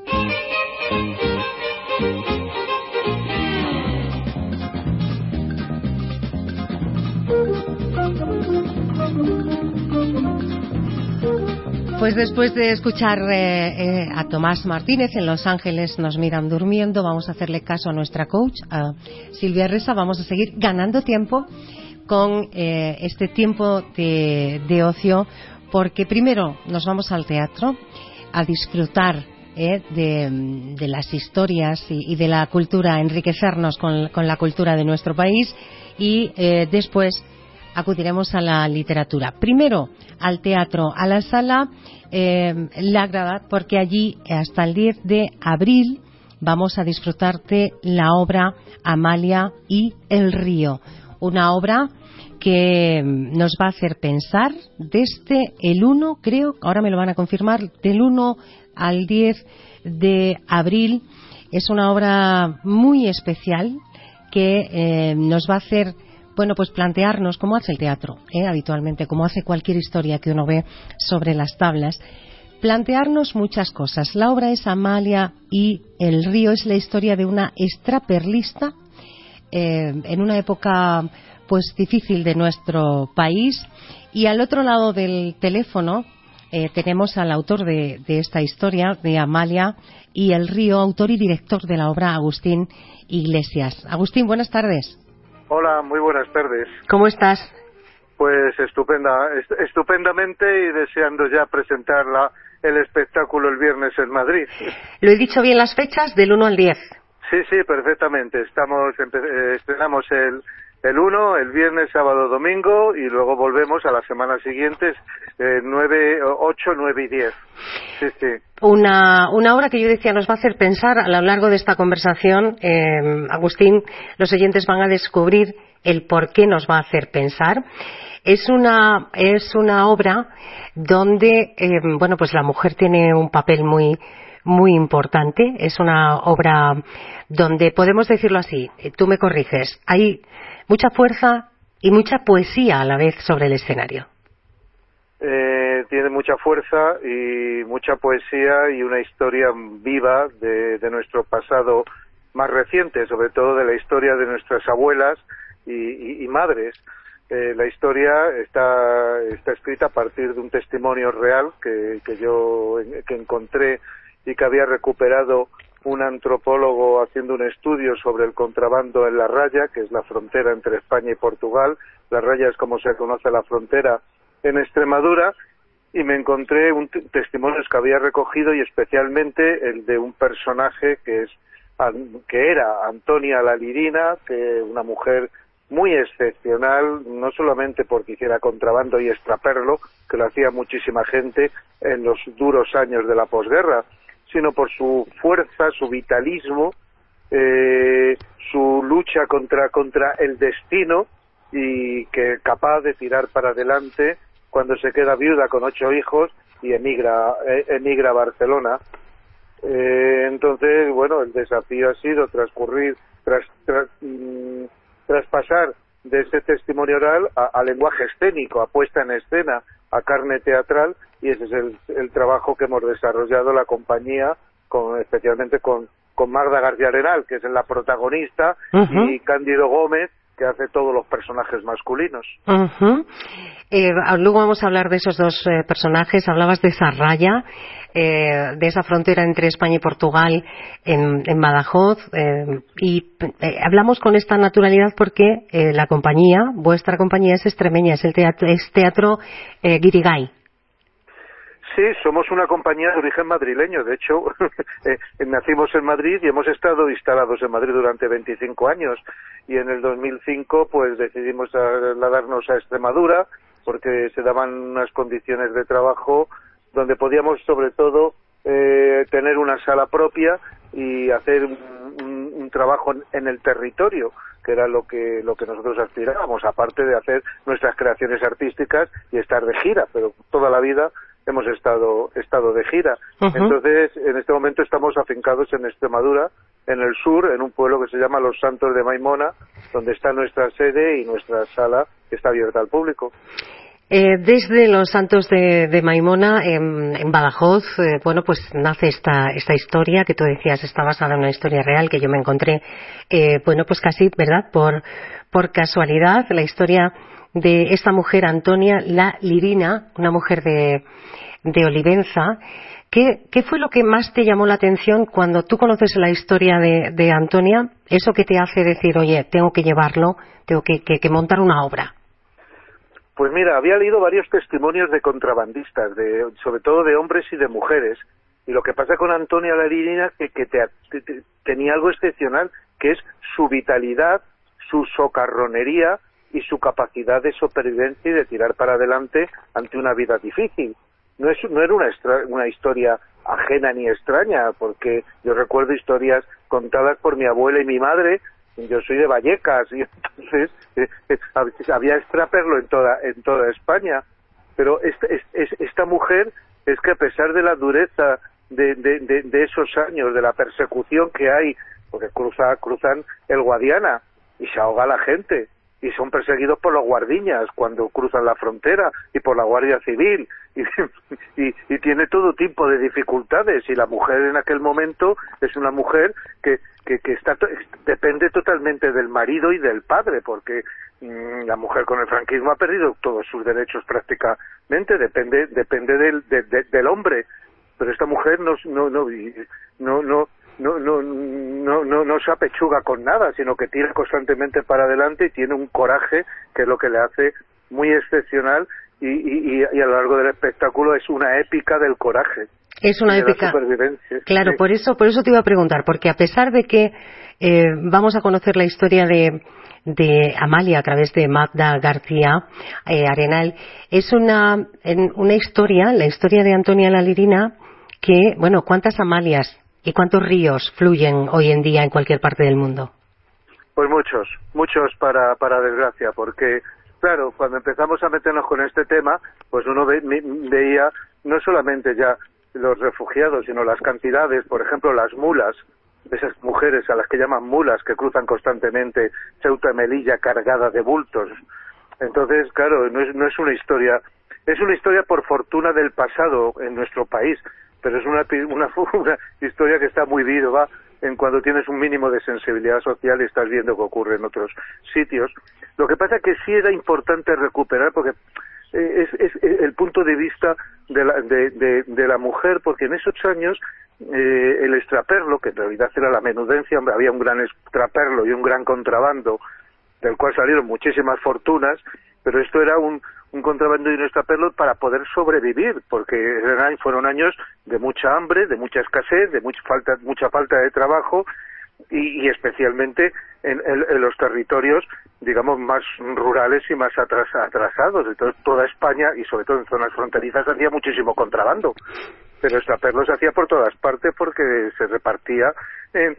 Pues después de escuchar eh, eh, a Tomás Martínez, en Los Ángeles nos miran durmiendo, vamos a hacerle caso a nuestra coach, a Silvia Ressa. Vamos a seguir ganando tiempo con eh, este tiempo de, de ocio, porque primero nos vamos al teatro a disfrutar eh, de, de las historias y, y de la cultura, enriquecernos con, con la cultura de nuestro país, y eh, después acudiremos a la literatura. Primero al teatro, a la sala eh, La Grada, porque allí hasta el diez de abril vamos a disfrutar de la obra Amalia y el río, una obra que nos va a hacer pensar desde el uno, creo, ahora me lo van a confirmar, del uno al diez de abril. Es una obra muy especial que eh, nos va a hacer, bueno, pues plantearnos, como hace el teatro, ¿eh? habitualmente, como hace cualquier historia que uno ve sobre las tablas, plantearnos muchas cosas. La obra es Amalia y el río, es la historia de una extraperlista eh, en una época pues difícil de nuestro país, y al otro lado del teléfono eh, tenemos al autor de, de esta historia, de Amalia y el río, autor y director de la obra, Agustín Iglesias. Agustín, buenas tardes. Hola, muy buenas tardes. ¿Cómo estás? Pues estupenda, est- estupendamente, y deseando ya presentar la, el espectáculo el viernes en Madrid. ¿Lo he dicho bien las fechas? Del uno al diez. Sí, sí, perfectamente. Estamos empe- eh, estrenamos el el uno, el viernes, sábado, domingo, y luego volvemos a las semanas siguientes, eh, nueve, ocho, nueve y diez. Sí, sí. Una, una obra que yo decía nos va a hacer pensar a lo largo de esta conversación, eh, Agustín, los oyentes van a descubrir el por qué nos va a hacer pensar. Es una, es una obra donde, eh, bueno, pues la mujer tiene un papel muy, muy importante. Es una obra donde podemos decirlo así, tú me corriges, hay mucha fuerza y mucha poesía a la vez sobre el escenario. Eh, tiene mucha fuerza y mucha poesía y una historia viva de, de nuestro pasado más reciente, sobre todo de la historia de nuestras abuelas y, y, y madres. Eh, la historia está, está escrita a partir de un testimonio real que, que yo que encontré y que había recuperado un antropólogo haciendo un estudio sobre el contrabando en La Raya, que es la frontera entre España y Portugal. La Raya es como se conoce la frontera en Extremadura, y me encontré un t- testimonios que había recogido, y especialmente el de un personaje que es que era Antonia la Lirina, que una mujer muy excepcional, no solamente porque hiciera contrabando y extraperlo, que lo hacía muchísima gente en los duros años de la posguerra, sino por su fuerza, su vitalismo, eh, su lucha contra contra el destino, y que capaz de tirar para adelante cuando se queda viuda con ocho hijos y emigra eh, emigra a Barcelona. Eh, entonces, bueno, el desafío ha sido transcurrir, tras, tras, mmm, traspasar de ese testimonio oral a, a lenguaje escénico, a puesta en escena, a carne teatral, y ese es el, el trabajo que hemos desarrollado la compañía, con, especialmente con, con Magda García Arenal, que es la protagonista, uh-huh. y Cándido Gómez, que hace todos los personajes masculinos. Uh-huh. Eh, luego vamos a hablar de esos dos eh, personajes. Hablabas de esa raya, eh, de esa frontera entre España y Portugal en, en Badajoz, eh, y eh, hablamos con esta naturalidad porque eh, la compañía, vuestra compañía es extremeña, es el teatro, es teatro eh, Guirigay. Sí, somos una compañía de origen madrileño. De hecho, eh, nacimos en Madrid y hemos estado instalados en Madrid durante veinticinco años. Y en el dos mil cinco, pues decidimos trasladarnos a Extremadura porque se daban unas condiciones de trabajo donde podíamos, sobre todo, eh, tener una sala propia y hacer un, un, un trabajo en el territorio, que era lo que lo que nosotros aspirábamos, aparte de hacer nuestras creaciones artísticas y estar de gira, pero toda la vida hemos estado estado de gira. Uh-huh. Entonces, en este momento estamos afincados en Extremadura, en el sur, en un pueblo que se llama Los Santos de Maimona, donde está nuestra sede y nuestra sala que está abierta al público. Eh, desde Los Santos de, de Maimona, en, en Badajoz, eh, bueno, pues nace esta esta historia que tú decías, está basada en una historia real que yo me encontré, eh, bueno, pues casi, ¿verdad?, por, por casualidad, la historia de esta mujer, Antonia la Lirina, una mujer de, de Olivenza. ¿Qué, ¿Qué fue lo que más te llamó la atención cuando tú conoces la historia de, de Antonia? Eso que te hace decir, oye, tengo que llevarlo, tengo que, que, que montar una obra. Pues mira, había leído varios testimonios de contrabandistas, de, sobre todo de hombres y de mujeres, y lo que pasa con Antonia la Lirina que, que te, te, te, tenía algo excepcional, que es su vitalidad, su socarronería y su capacidad de supervivencia y de tirar para adelante ante una vida difícil. No es no era una, extra, una historia ajena ni extraña, porque yo recuerdo historias contadas por mi abuela y mi madre. Yo soy de Vallecas y entonces eh, eh, había extraperlo en toda en toda España, pero esta, es, esta mujer es que a pesar de la dureza de, de, de, de esos años, de la persecución que hay, porque cruza, cruzan el Guadiana y se ahoga la gente, y son perseguidos por los guardiñas cuando cruzan la frontera y por la Guardia Civil y, y, y tiene todo tipo de dificultades, y la mujer en aquel momento es una mujer que que, que está depende totalmente del marido y del padre, porque mmm, la mujer con el franquismo ha perdido todos sus derechos prácticamente, depende depende del de, de, del hombre, pero esta mujer no no no no no No, no, no, no, no se apechuga con nada, sino que tira constantemente para adelante y tiene un coraje que es lo que le hace muy excepcional, y, y, y a lo largo del espectáculo es una épica del coraje. Es una épica. Claro, sí. por eso, por eso te iba a preguntar, porque a pesar de que eh, vamos a conocer la historia de, de Amalia a través de Magda García eh, Arenal, es una, en, una historia, la historia de Antonia la Lirina, que, bueno, ¿cuántas Amalias y cuántos ríos fluyen hoy en día en cualquier parte del mundo? Pues muchos, muchos para, para desgracia, porque, claro, cuando empezamos a meternos con este tema, pues uno ve, veía no solamente ya los refugiados, sino las cantidades, por ejemplo, las mulas, esas mujeres a las que llaman mulas, que cruzan constantemente Ceuta y Melilla cargada de bultos. Entonces, claro, no es, no es una historia, es una historia por fortuna del pasado en nuestro país, pero es una, una, una historia que está muy viva en cuando tienes un mínimo de sensibilidad social y estás viendo que ocurre en otros sitios. Lo que pasa es que sí era importante recuperar, porque eh, es, es, es el punto de vista de la, de, de, de la mujer, porque en esos años eh, el extraperlo, que en realidad era la menudencia, había un gran extraperlo y un gran contrabando, del cual salieron muchísimas fortunas, pero esto era un un contrabando y un extraperlo para poder sobrevivir, porque fueron años de mucha hambre, de mucha escasez, de mucha falta, mucha falta de trabajo, y, y especialmente en, en, en los territorios, digamos, más rurales y más atras, atrasados. Entonces, toda España, y sobre todo en zonas fronterizas, hacía muchísimo contrabando, pero extraperlo se hacía por todas partes porque se repartía en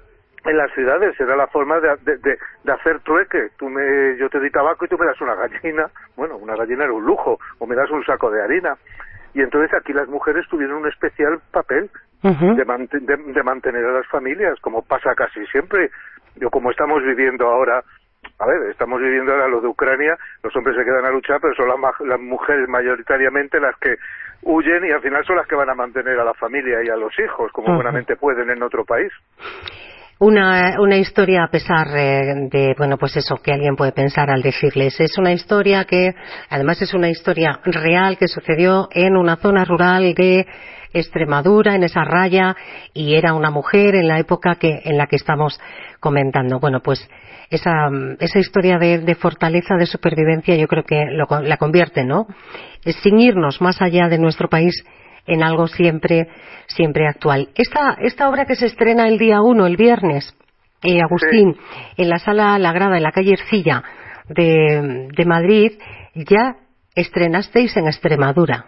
en las ciudades. Era la forma de, de, de, de hacer trueque. Tú me, yo te doy tabaco y tú me das una gallina. Bueno, una gallina era un lujo, o me das un saco de harina. Y entonces aquí las mujeres tuvieron un especial papel uh-huh. de, man, de, de mantener a las familias, como pasa casi siempre. Yo, como estamos viviendo ahora, a ver, estamos viviendo ahora lo de Ucrania, los hombres se quedan a luchar, pero son las, las mujeres mayoritariamente las que huyen, y al final son las que van a mantener a la familia y a los hijos, como uh-huh. buenamente pueden en otro país. Una, una historia a pesar eh, de, bueno, pues eso que alguien puede pensar al decirles. Es una historia que, además es una historia real que sucedió en una zona rural de Extremadura, en esa raya, y era una mujer en la época que, en la que estamos comentando. Bueno, pues esa, esa historia de, de fortaleza, de supervivencia, yo creo que lo, la convierte, ¿no? Sin irnos más allá de nuestro país, en algo siempre siempre actual. Esta esta obra que se estrena el día uno, el viernes, eh, Agustín, sí. en la Sala La Grada, en la calle Ercilla de, de Madrid, ya estrenasteis en Extremadura.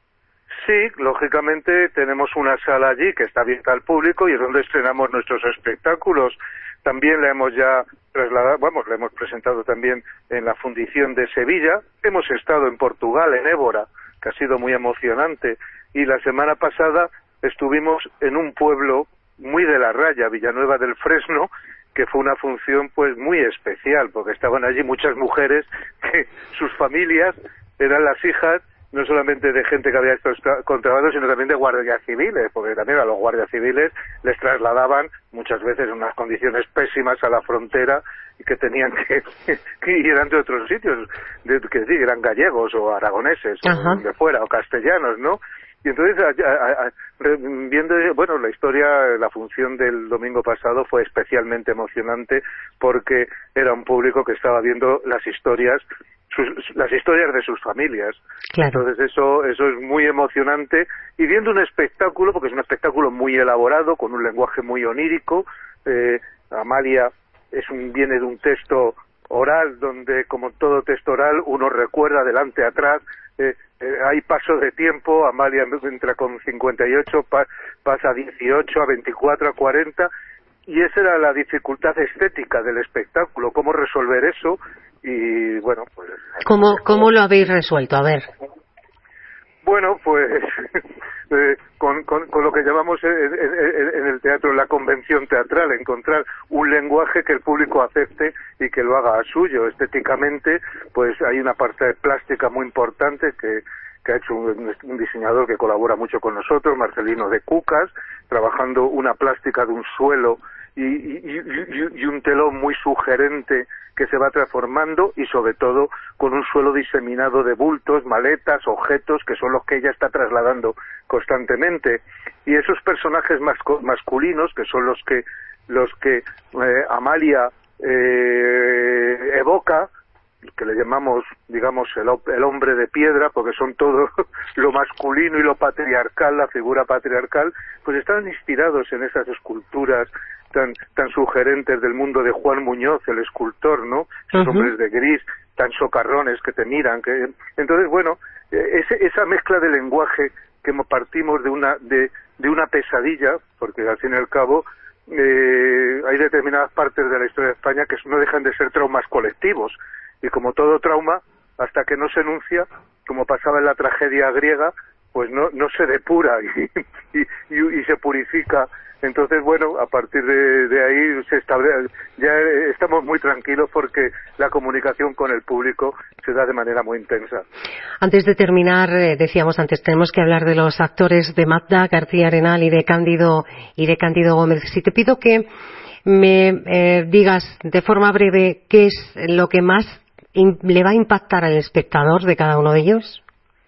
Sí, lógicamente tenemos una sala allí que está abierta al público y es donde estrenamos nuestros espectáculos. También la hemos ya trasladado, vamos, la hemos presentado también en la Fundición de Sevilla. Hemos estado en Portugal, en Évora, que ha sido muy emocionante. Y la semana pasada estuvimos en un pueblo muy de la raya, Villanueva del Fresno, que fue una función pues muy especial, porque estaban allí muchas mujeres que sus familias eran las hijas no solamente de gente que había hecho contrabando, sino también de guardias civiles, porque también a los guardias civiles les trasladaban muchas veces en unas condiciones pésimas a la frontera y que tenían que, que ir de otros sitios, de, que sí, eran gallegos o aragoneses, Ajá. o de fuera, o castellanos, ¿no? Y entonces, a, a, a, viendo, bueno, la historia, la función del domingo pasado fue especialmente emocionante porque era un público que estaba viendo las historias, sus, las historias de sus familias. Claro. Entonces eso, eso es muy emocionante y viendo un espectáculo, porque es un espectáculo muy elaborado, con un lenguaje muy onírico. eh, Amalia es un, viene de un texto oral donde, como todo texto oral, uno recuerda adelante, atrás. Eh, eh, hay paso de tiempo. Amalia entra con cincuenta y ocho, pa, pasa a dieciocho, a veinticuatro, a cuarenta, y esa era la dificultad estética del espectáculo, cómo resolver eso. Y bueno, pues ¿Cómo, cómo lo habéis resuelto? A ver. Bueno, pues eh, con, con, con lo que llamamos en, en, en el teatro la convención teatral, encontrar un lenguaje que el público acepte y que lo haga suyo. Estéticamente, pues hay una parte plástica muy importante que, que ha hecho un, un diseñador que colabora mucho con nosotros, Marcelino de Cucas, trabajando una plástica de un suelo y, y, y, y un telón muy sugerente que se va transformando, y sobre todo con un suelo diseminado de bultos, maletas, objetos, que son los que ella está trasladando constantemente. Y esos personajes masco, masculinos, que son los que los que eh, Amalia eh, evoca, que le llamamos, digamos, el, el hombre de piedra, porque son todo lo masculino y lo patriarcal, la figura patriarcal, pues están inspirados en esas esculturas tan tan sugerentes del mundo de Juan Muñoz, el escultor, ¿no? Esos uh-huh. hombres de gris, tan socarrones que te miran, que entonces, bueno, ese, esa mezcla de lenguaje que partimos de una de, de una pesadilla, porque al fin y al cabo eh, hay determinadas partes de la historia de España que no dejan de ser traumas colectivos, y como todo trauma, hasta que no se enuncia, como pasaba en la tragedia griega, pues no no se depura y, y, y, y se purifica. Entonces, bueno, a partir de, de ahí se establece, ya estamos muy tranquilos porque la comunicación con el público se da de manera muy intensa. Antes de terminar, eh, decíamos antes, tenemos que hablar de los actores de Magda García Arenal y de Cándido y de Cándido Gómez. Si te pido que me eh, digas de forma breve qué es lo que más in, le va a impactar al espectador de cada uno de ellos.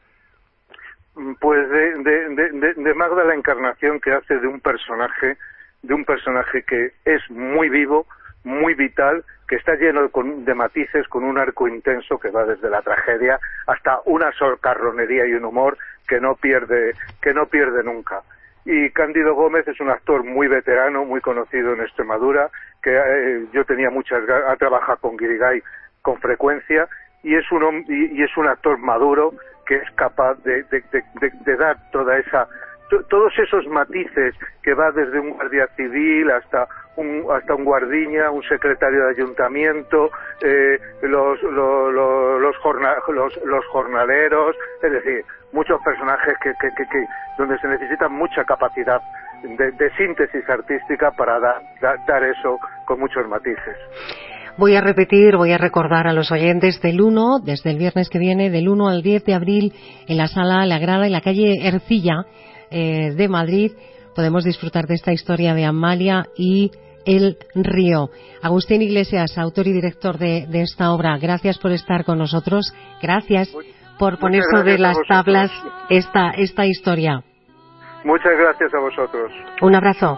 Pues de, de, de, de Magda, la encarnación que hace de un personaje, de un personaje que es muy vivo, muy vital, que está lleno de, de matices, con un arco intenso que va desde la tragedia hasta una socarronería y un humor que no pierde, que no pierde nunca. Y Cándido Gómez es un actor muy veterano, muy conocido en Extremadura, que eh, yo tenía muchas ganas, ha trabajado con Guirigay con frecuencia, y es un y, y es un actor maduro que es capaz de, de, de, de, de dar toda esa to, todos esos matices, que va desde un guardia civil hasta un hasta un guardiña, un secretario de ayuntamiento, eh, los los los los, jorna, los los jornaleros, es decir, muchos personajes que, que, que, que donde se necesita mucha capacidad de, de síntesis artística para dar, dar dar eso con muchos matices. Voy a repetir, voy a recordar a los oyentes del uno, desde el viernes que viene, del uno al diez de abril, en la Sala La Grada, en la calle Ercilla eh, de Madrid, podemos disfrutar de esta historia de Amalia y el río. Agustín Iglesias, autor y director de, de esta obra, gracias por estar con nosotros, gracias por poner sobre las tablas esta, esta historia. Muchas gracias a vosotros. Un abrazo.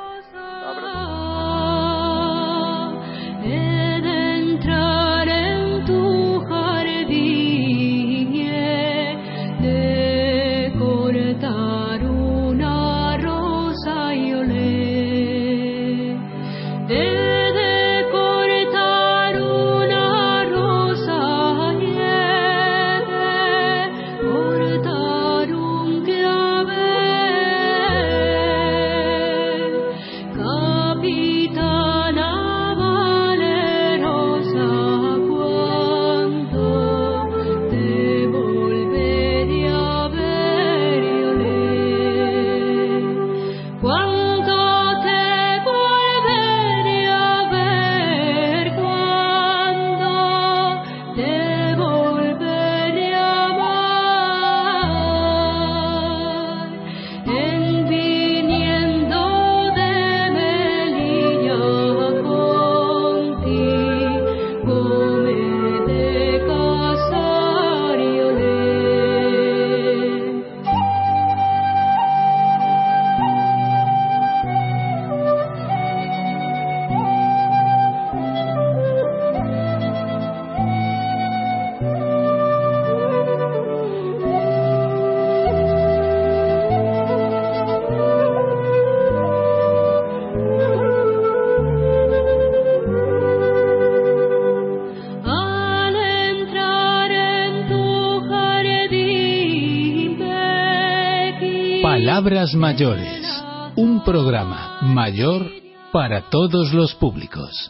Palabras mayores, un programa mayor para todos los públicos.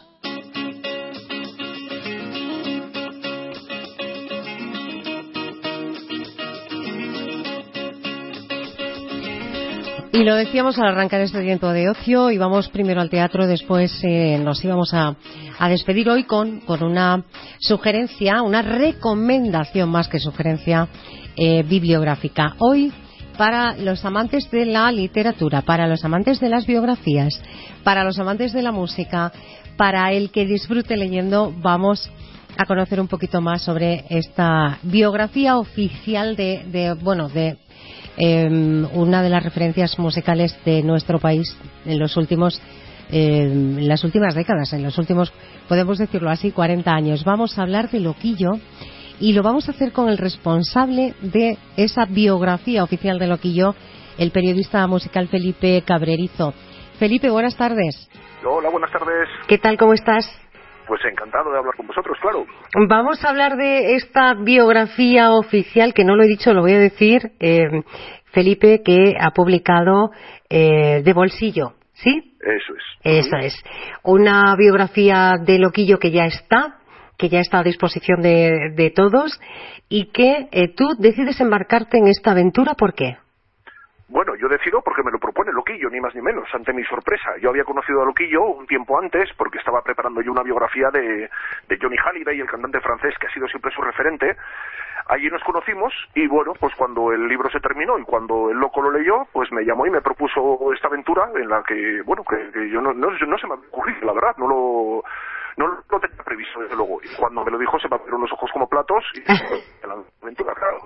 Y lo decíamos al arrancar este tiempo de ocio, íbamos primero al teatro, después eh, nos íbamos a, a despedir hoy con, con una sugerencia, una recomendación más que sugerencia eh, bibliográfica. Hoy, para los amantes de la literatura, para los amantes de las biografías, para los amantes de la música, para el que disfrute leyendo, vamos a conocer un poquito más sobre esta biografía oficial de, de bueno, de eh, una de las referencias musicales de nuestro país en los últimos, eh, en las últimas décadas, en los últimos, podemos decirlo así, cuarenta años. Vamos a hablar de Loquillo. Y lo vamos a hacer con el responsable de esa biografía oficial de Loquillo, el periodista musical Felipe Cabrerizo. Felipe, buenas tardes. Hola, buenas tardes. ¿Qué tal, cómo estás? Pues encantado de hablar con vosotros, claro. Vamos a hablar de esta biografía oficial, que no lo he dicho, lo voy a decir, eh, Felipe, que ha publicado eh, De Bolsillo, ¿sí? Eso es. Eso es. Una biografía de Loquillo que ya está, que ya está a disposición de, de todos, y que eh, tú decides embarcarte en esta aventura, ¿por qué? Bueno, yo decido porque me lo propone Loquillo, ni más ni menos, ante mi sorpresa. Yo había conocido a Loquillo un tiempo antes, porque estaba preparando yo una biografía de, de Johnny Hallyday, el cantante francés, que ha sido siempre su referente. Allí nos conocimos, y bueno, pues cuando el libro se terminó y cuando el loco lo leyó, pues me llamó y me propuso esta aventura en la que, bueno, que, que yo no, no, no se me había ocurrido, la verdad, no lo... No lo tenía previsto, desde luego. Y cuando me lo dijo, se me abrieron los ojos como platos y la aventura, claro.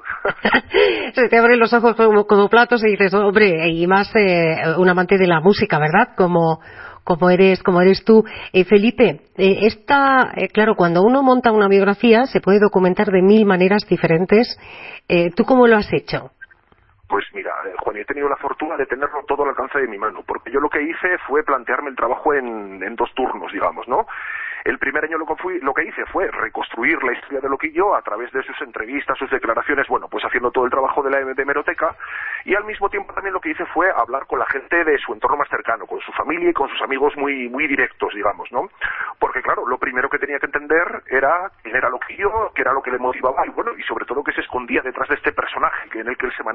Se te abren los ojos como, como platos y dices, hombre, y más eh, un amante de la música, ¿verdad? Como, como eres, como eres tú. Eh, Felipe, eh, esta, eh, claro, cuando uno monta una biografía se puede documentar de mil maneras diferentes. Eh, ¿Tú cómo lo has hecho? Pues mira, Juan, he tenido la fortuna de tenerlo todo al alcance de mi mano, porque yo lo que hice fue plantearme el trabajo en, en dos turnos, digamos, ¿no? El primer año lo que, fui, lo que hice fue reconstruir la historia de Loquillo a través de sus entrevistas, sus declaraciones, bueno, pues haciendo todo el trabajo de la de hemeroteca, y al mismo tiempo también lo que hice fue hablar con la gente de su entorno más cercano, con su familia y con sus amigos muy muy directos, digamos, ¿no? Porque claro, lo primero que tenía que entender era quién era Loquillo, qué era lo que le motivaba, y bueno, y sobre todo qué se escondía detrás de este personaje que en el que él se maneja, ¿no?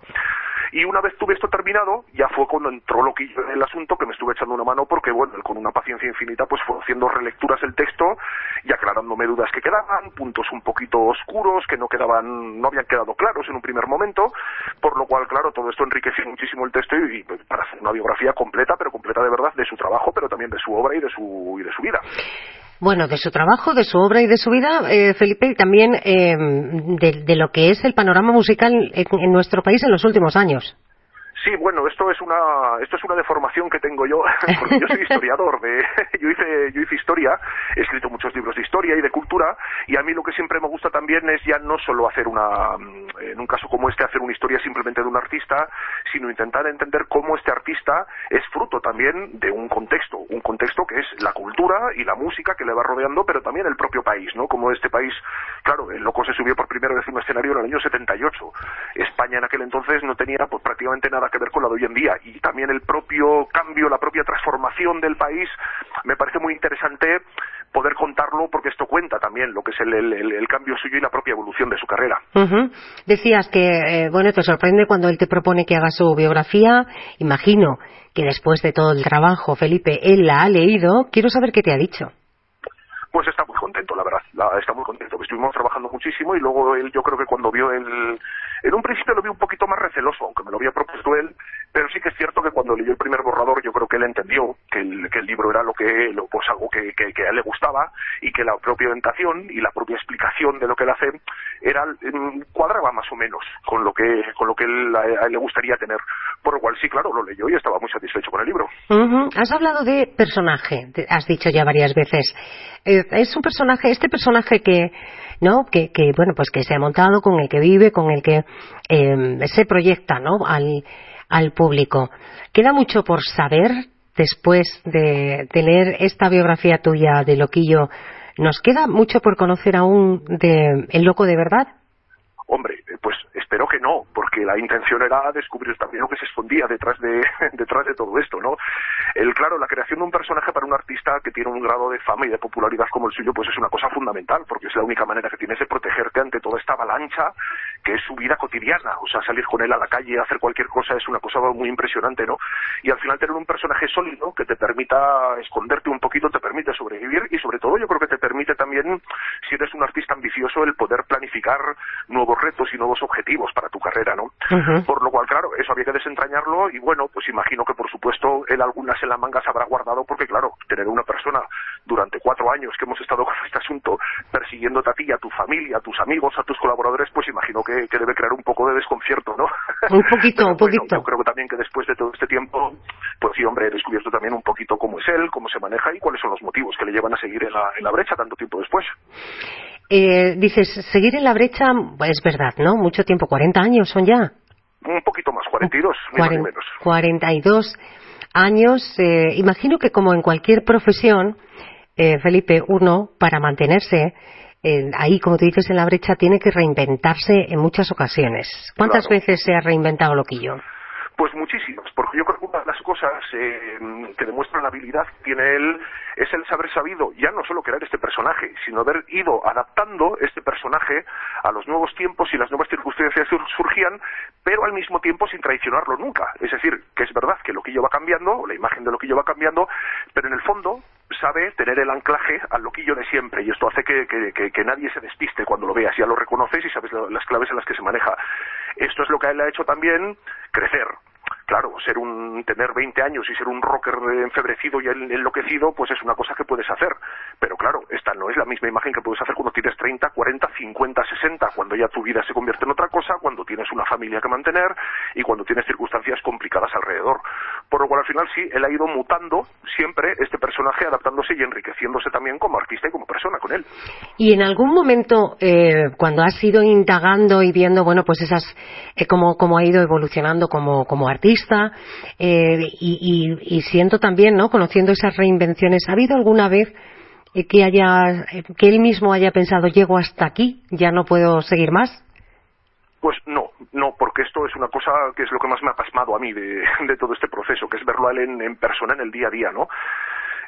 Y una vez tuve esto terminado, ya fue cuando entró Loquillo en el asunto, que me estuve echando una mano porque, bueno, él con una paciencia infinita pues fue haciendo relecturas del texto y aclarándome dudas que quedaban, puntos un poquito oscuros que no quedaban, no habían quedado claros en un primer momento, por lo cual, claro, todo esto enriqueció muchísimo el texto y, y para hacer una biografía completa, pero completa de verdad, de su trabajo, pero también de su obra y de su, y de su vida. Bueno, de su trabajo, de su obra y de su vida, eh, Felipe, y también eh, de, de lo que es el panorama musical en, en nuestro país en los últimos años. Sí, bueno, esto es una esto es una deformación que tengo yo, porque yo soy historiador, de, yo hice yo hice historia, he escrito muchos libros de historia y de cultura, y a mí lo que siempre me gusta también es ya no solo hacer una, en un caso como este, hacer una historia simplemente de un artista, sino intentar entender cómo este artista es fruto también de un contexto, un contexto que es la cultura y la música que le va rodeando, pero también el propio país, ¿no? Como este país, claro, el Loco se subió por primera vez a un escenario en el año setenta y ocho. España en aquel entonces no tenía pues prácticamente nada que ver con la de hoy en día, y también el propio cambio, la propia transformación del país, me parece muy interesante poder contarlo, porque esto cuenta también lo que es el, el, el cambio suyo y la propia evolución de su carrera. Uh-huh. Decías que, eh, bueno, te sorprende cuando él te propone que hagas su biografía. Imagino que después de todo el trabajo, Felipe, él la ha leído. Quiero saber qué te ha dicho. Pues está muy contento, la verdad, la, está muy contento. Estuvimos trabajando muchísimo y luego él, yo creo que cuando vio el... En un principio lo vi un poquito más receloso, aunque me lo había propuesto él, pero sí que es cierto que cuando leyó el primer borrador yo creo que él entendió que el, que el libro era lo que, lo, pues algo que, que, que a él le gustaba, y que la propia orientación y la propia explicación de lo que él hace era, cuadraba más o menos con lo que, con lo que él, a, a él le gustaría tener. Por lo cual sí, claro, lo leyó y estaba muy satisfecho con el libro. Uh-huh. Has hablado de personaje, has dicho ya varias veces. Eh, es un personaje, este personaje que, ¿no? Que, que, bueno, pues que se ha montado, con el que vive, con el que eh, se proyecta, ¿no? Al, al público. Queda mucho por saber después de, de leer esta biografía tuya de Loquillo. ¿Nos queda mucho por conocer aún de El Loco de verdad? Hombre, pues espero que no, porque la intención era descubrir también lo que se escondía detrás de detrás de todo esto, ¿no? El, claro, la creación de un personaje para un artista que tiene un grado de fama y de popularidad como el suyo, pues es una cosa fundamental, porque es la única manera que tienes de protegerte ante toda esta avalancha que es su vida cotidiana. O sea, salir con él a la calle, hacer cualquier cosa, es una cosa muy impresionante, ¿no? Y al final tener un personaje sólido que te permita esconderte un poquito, te permite sobrevivir, y sobre todo yo creo que te permite también, si eres un artista ambicioso, el poder planificar nuevos retos y nuevos objetivos para tu carrera, ¿no? Uh-huh. Por lo cual, claro, eso había que desentrañarlo, y bueno, pues imagino que por supuesto él algunas en la manga se habrá guardado, porque claro, tener una persona durante cuatro años que hemos estado con este asunto persiguiéndote a ti, a tu familia, a tus amigos, a tus colaboradores, pues imagino que, que debe crear un poco de desconcierto, ¿no? Un poquito, Pero, un poquito. Bueno, yo creo que también que después de todo este tiempo, pues sí, hombre, he descubierto también un poquito cómo es él, cómo se maneja y cuáles son los motivos que le llevan a seguir en la, en la brecha tanto tiempo después. Eh, dices, seguir en la brecha, es verdad, ¿no? Mucho tiempo, cuarenta años son ya. Un poquito más, cuarenta y dos, ni más ni menos. cuarenta y dos años. Eh, imagino que como en cualquier profesión, eh, Felipe, uno, para mantenerse eh, ahí, como tú dices, en la brecha, tiene que reinventarse en muchas ocasiones. ¿Cuántas Claro. veces se ha reinventado Loquillo? Pues muchísimas, porque yo creo que una de las cosas eh, que demuestran la habilidad que tiene él es el saber sabido ya no solo crear este personaje, sino haber ido adaptando este personaje a los nuevos tiempos y las nuevas circunstancias que surgían, pero al mismo tiempo sin traicionarlo nunca. Es decir, que es verdad que Loquillo va cambiando, la imagen de Loquillo va cambiando, pero en el fondo sabe tener el anclaje al Loquillo de siempre, y esto hace que, que, que, que nadie se despiste cuando lo veas, ya lo reconoces y sabes las claves en las que se maneja. Esto es lo que a él le ha hecho también crecer. Claro, ser un, tener veinte años y ser un rocker enfebrecido y enloquecido, pues es una cosa que puedes hacer. Pero claro, esta no es la misma imagen que puedes hacer cuando tienes treinta, cuarenta, cincuenta, sesenta, cuando ya tu vida se convierte en otra cosa, cuando tienes una familia que mantener y cuando tienes circunstancias complicadas alrededor. Por lo cual, al final, sí, él ha ido mutando siempre este personaje, adaptándose y enriqueciéndose también como artista y como persona con él. Y en algún momento, eh, cuando has ido indagando y viendo, bueno, pues esas, eh, cómo, cómo ha ido evolucionando como, como artista, eh, y, y, y siento también, ¿no?, conociendo esas reinvenciones, ¿ha habido alguna vez eh, que haya, eh, que él mismo haya pensado, llego hasta aquí, ya no puedo seguir más? Pues no, no, porque esto es una cosa que es lo que más me ha pasmado a mí de, de todo este proceso, que es verlo a él en, en persona, en el día a día, ¿no?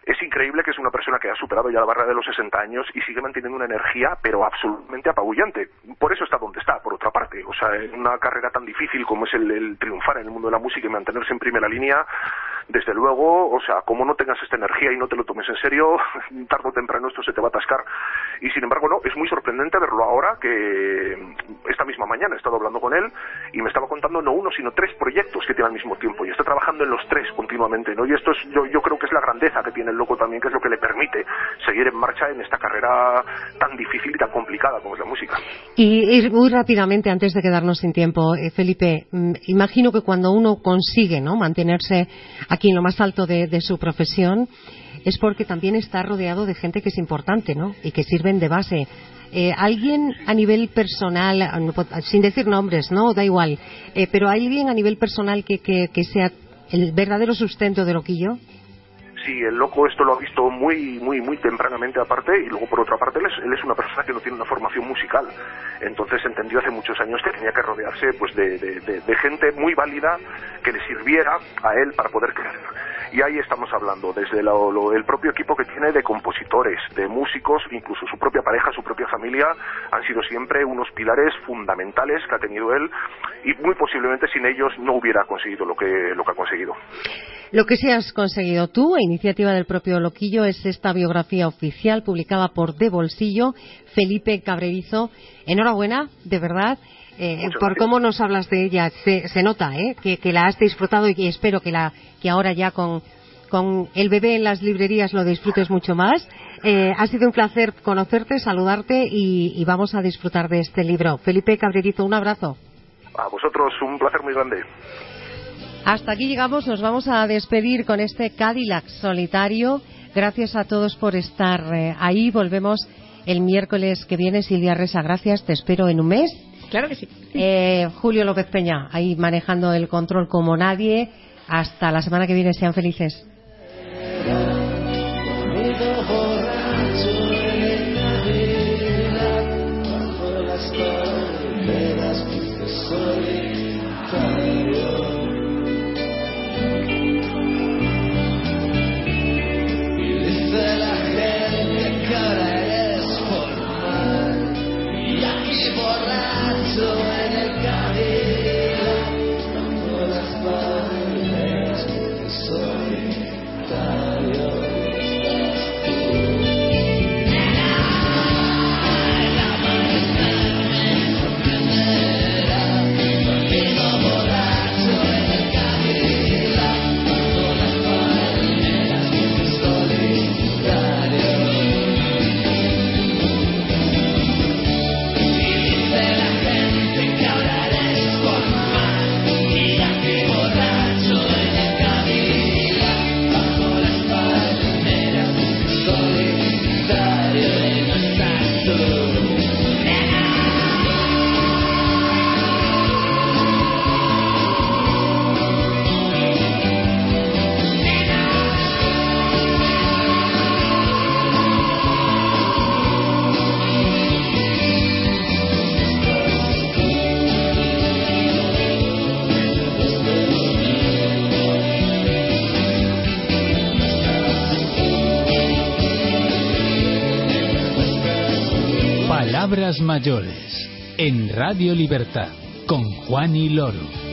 es increíble que es una persona que ha superado ya la barrera de los sesenta años y sigue manteniendo una energía, pero absolutamente apabullante. Por eso está donde está, por otra parte. O sea, en una carrera tan difícil como es el, el triunfar en el mundo de la música y mantenerse en primera línea, desde luego, o sea, como no tengas esta energía y no te lo tomes en serio, tarde o temprano esto se te va a atascar. Y sin embargo, no, es muy sorprendente verlo ahora, que esta misma mañana he estado hablando con él y me estaba contando no uno, sino tres proyectos que tiene al mismo tiempo y está trabajando en los tres continuamente, ¿no? Y esto es, yo, yo creo que es la grandeza que tiene el loco también, que es lo que le permite seguir en marcha en esta carrera tan difícil y tan complicada como es la música. Y, y muy rápidamente, antes de quedarnos sin tiempo, eh, Felipe, mm, imagino que cuando uno consigue, ¿no?, mantenerse aquí en lo más alto de, de su profesión, es porque también está rodeado de gente que es importante, ¿no?, y que sirven de base. Eh, ¿Alguien a nivel personal, sin decir nombres, no, da igual, eh, pero alguien a nivel personal que, que, que sea el verdadero sustento de Loquillo? Sí, el loco esto lo ha visto muy muy muy tempranamente aparte, y luego por otra parte él es, él es una persona que no tiene una formación musical, entonces entendió hace muchos años que tenía que rodearse pues de, de, de, de gente muy válida que le sirviera a él para poder crecer. Y ahí estamos hablando, desde lo, lo, el propio equipo que tiene de compositores, de músicos, incluso su propia pareja, su propia familia, han sido siempre unos pilares fundamentales que ha tenido él, y muy posiblemente sin ellos no hubiera conseguido lo que, lo que ha conseguido. Lo que sí has conseguido tú, a iniciativa del propio Loquillo, es esta biografía oficial publicada por De Bolsillo, Felipe Cabrerizo. Enhorabuena, de verdad. Eh, por cómo nos hablas de ella, se, se nota ¿eh? que, que la has disfrutado, y que espero que, la, que ahora ya con, con el bebé en las librerías lo disfrutes mucho más. Eh, ha sido un placer conocerte, saludarte y, y vamos a disfrutar de este libro. Felipe Cabrerizo, un abrazo. A vosotros, un placer muy grande. Hasta aquí llegamos, nos vamos a despedir con este Cadillac solitario. Gracias a todos por estar eh, ahí. Volvemos el miércoles que viene. Silvia Resa, gracias, te espero en un mes. Claro que sí. Eh, Julio López Peña, ahí manejando el control como nadie. Hasta la semana que viene, sean felices. Palabras mayores en Radio Libertad con Juan y Loro.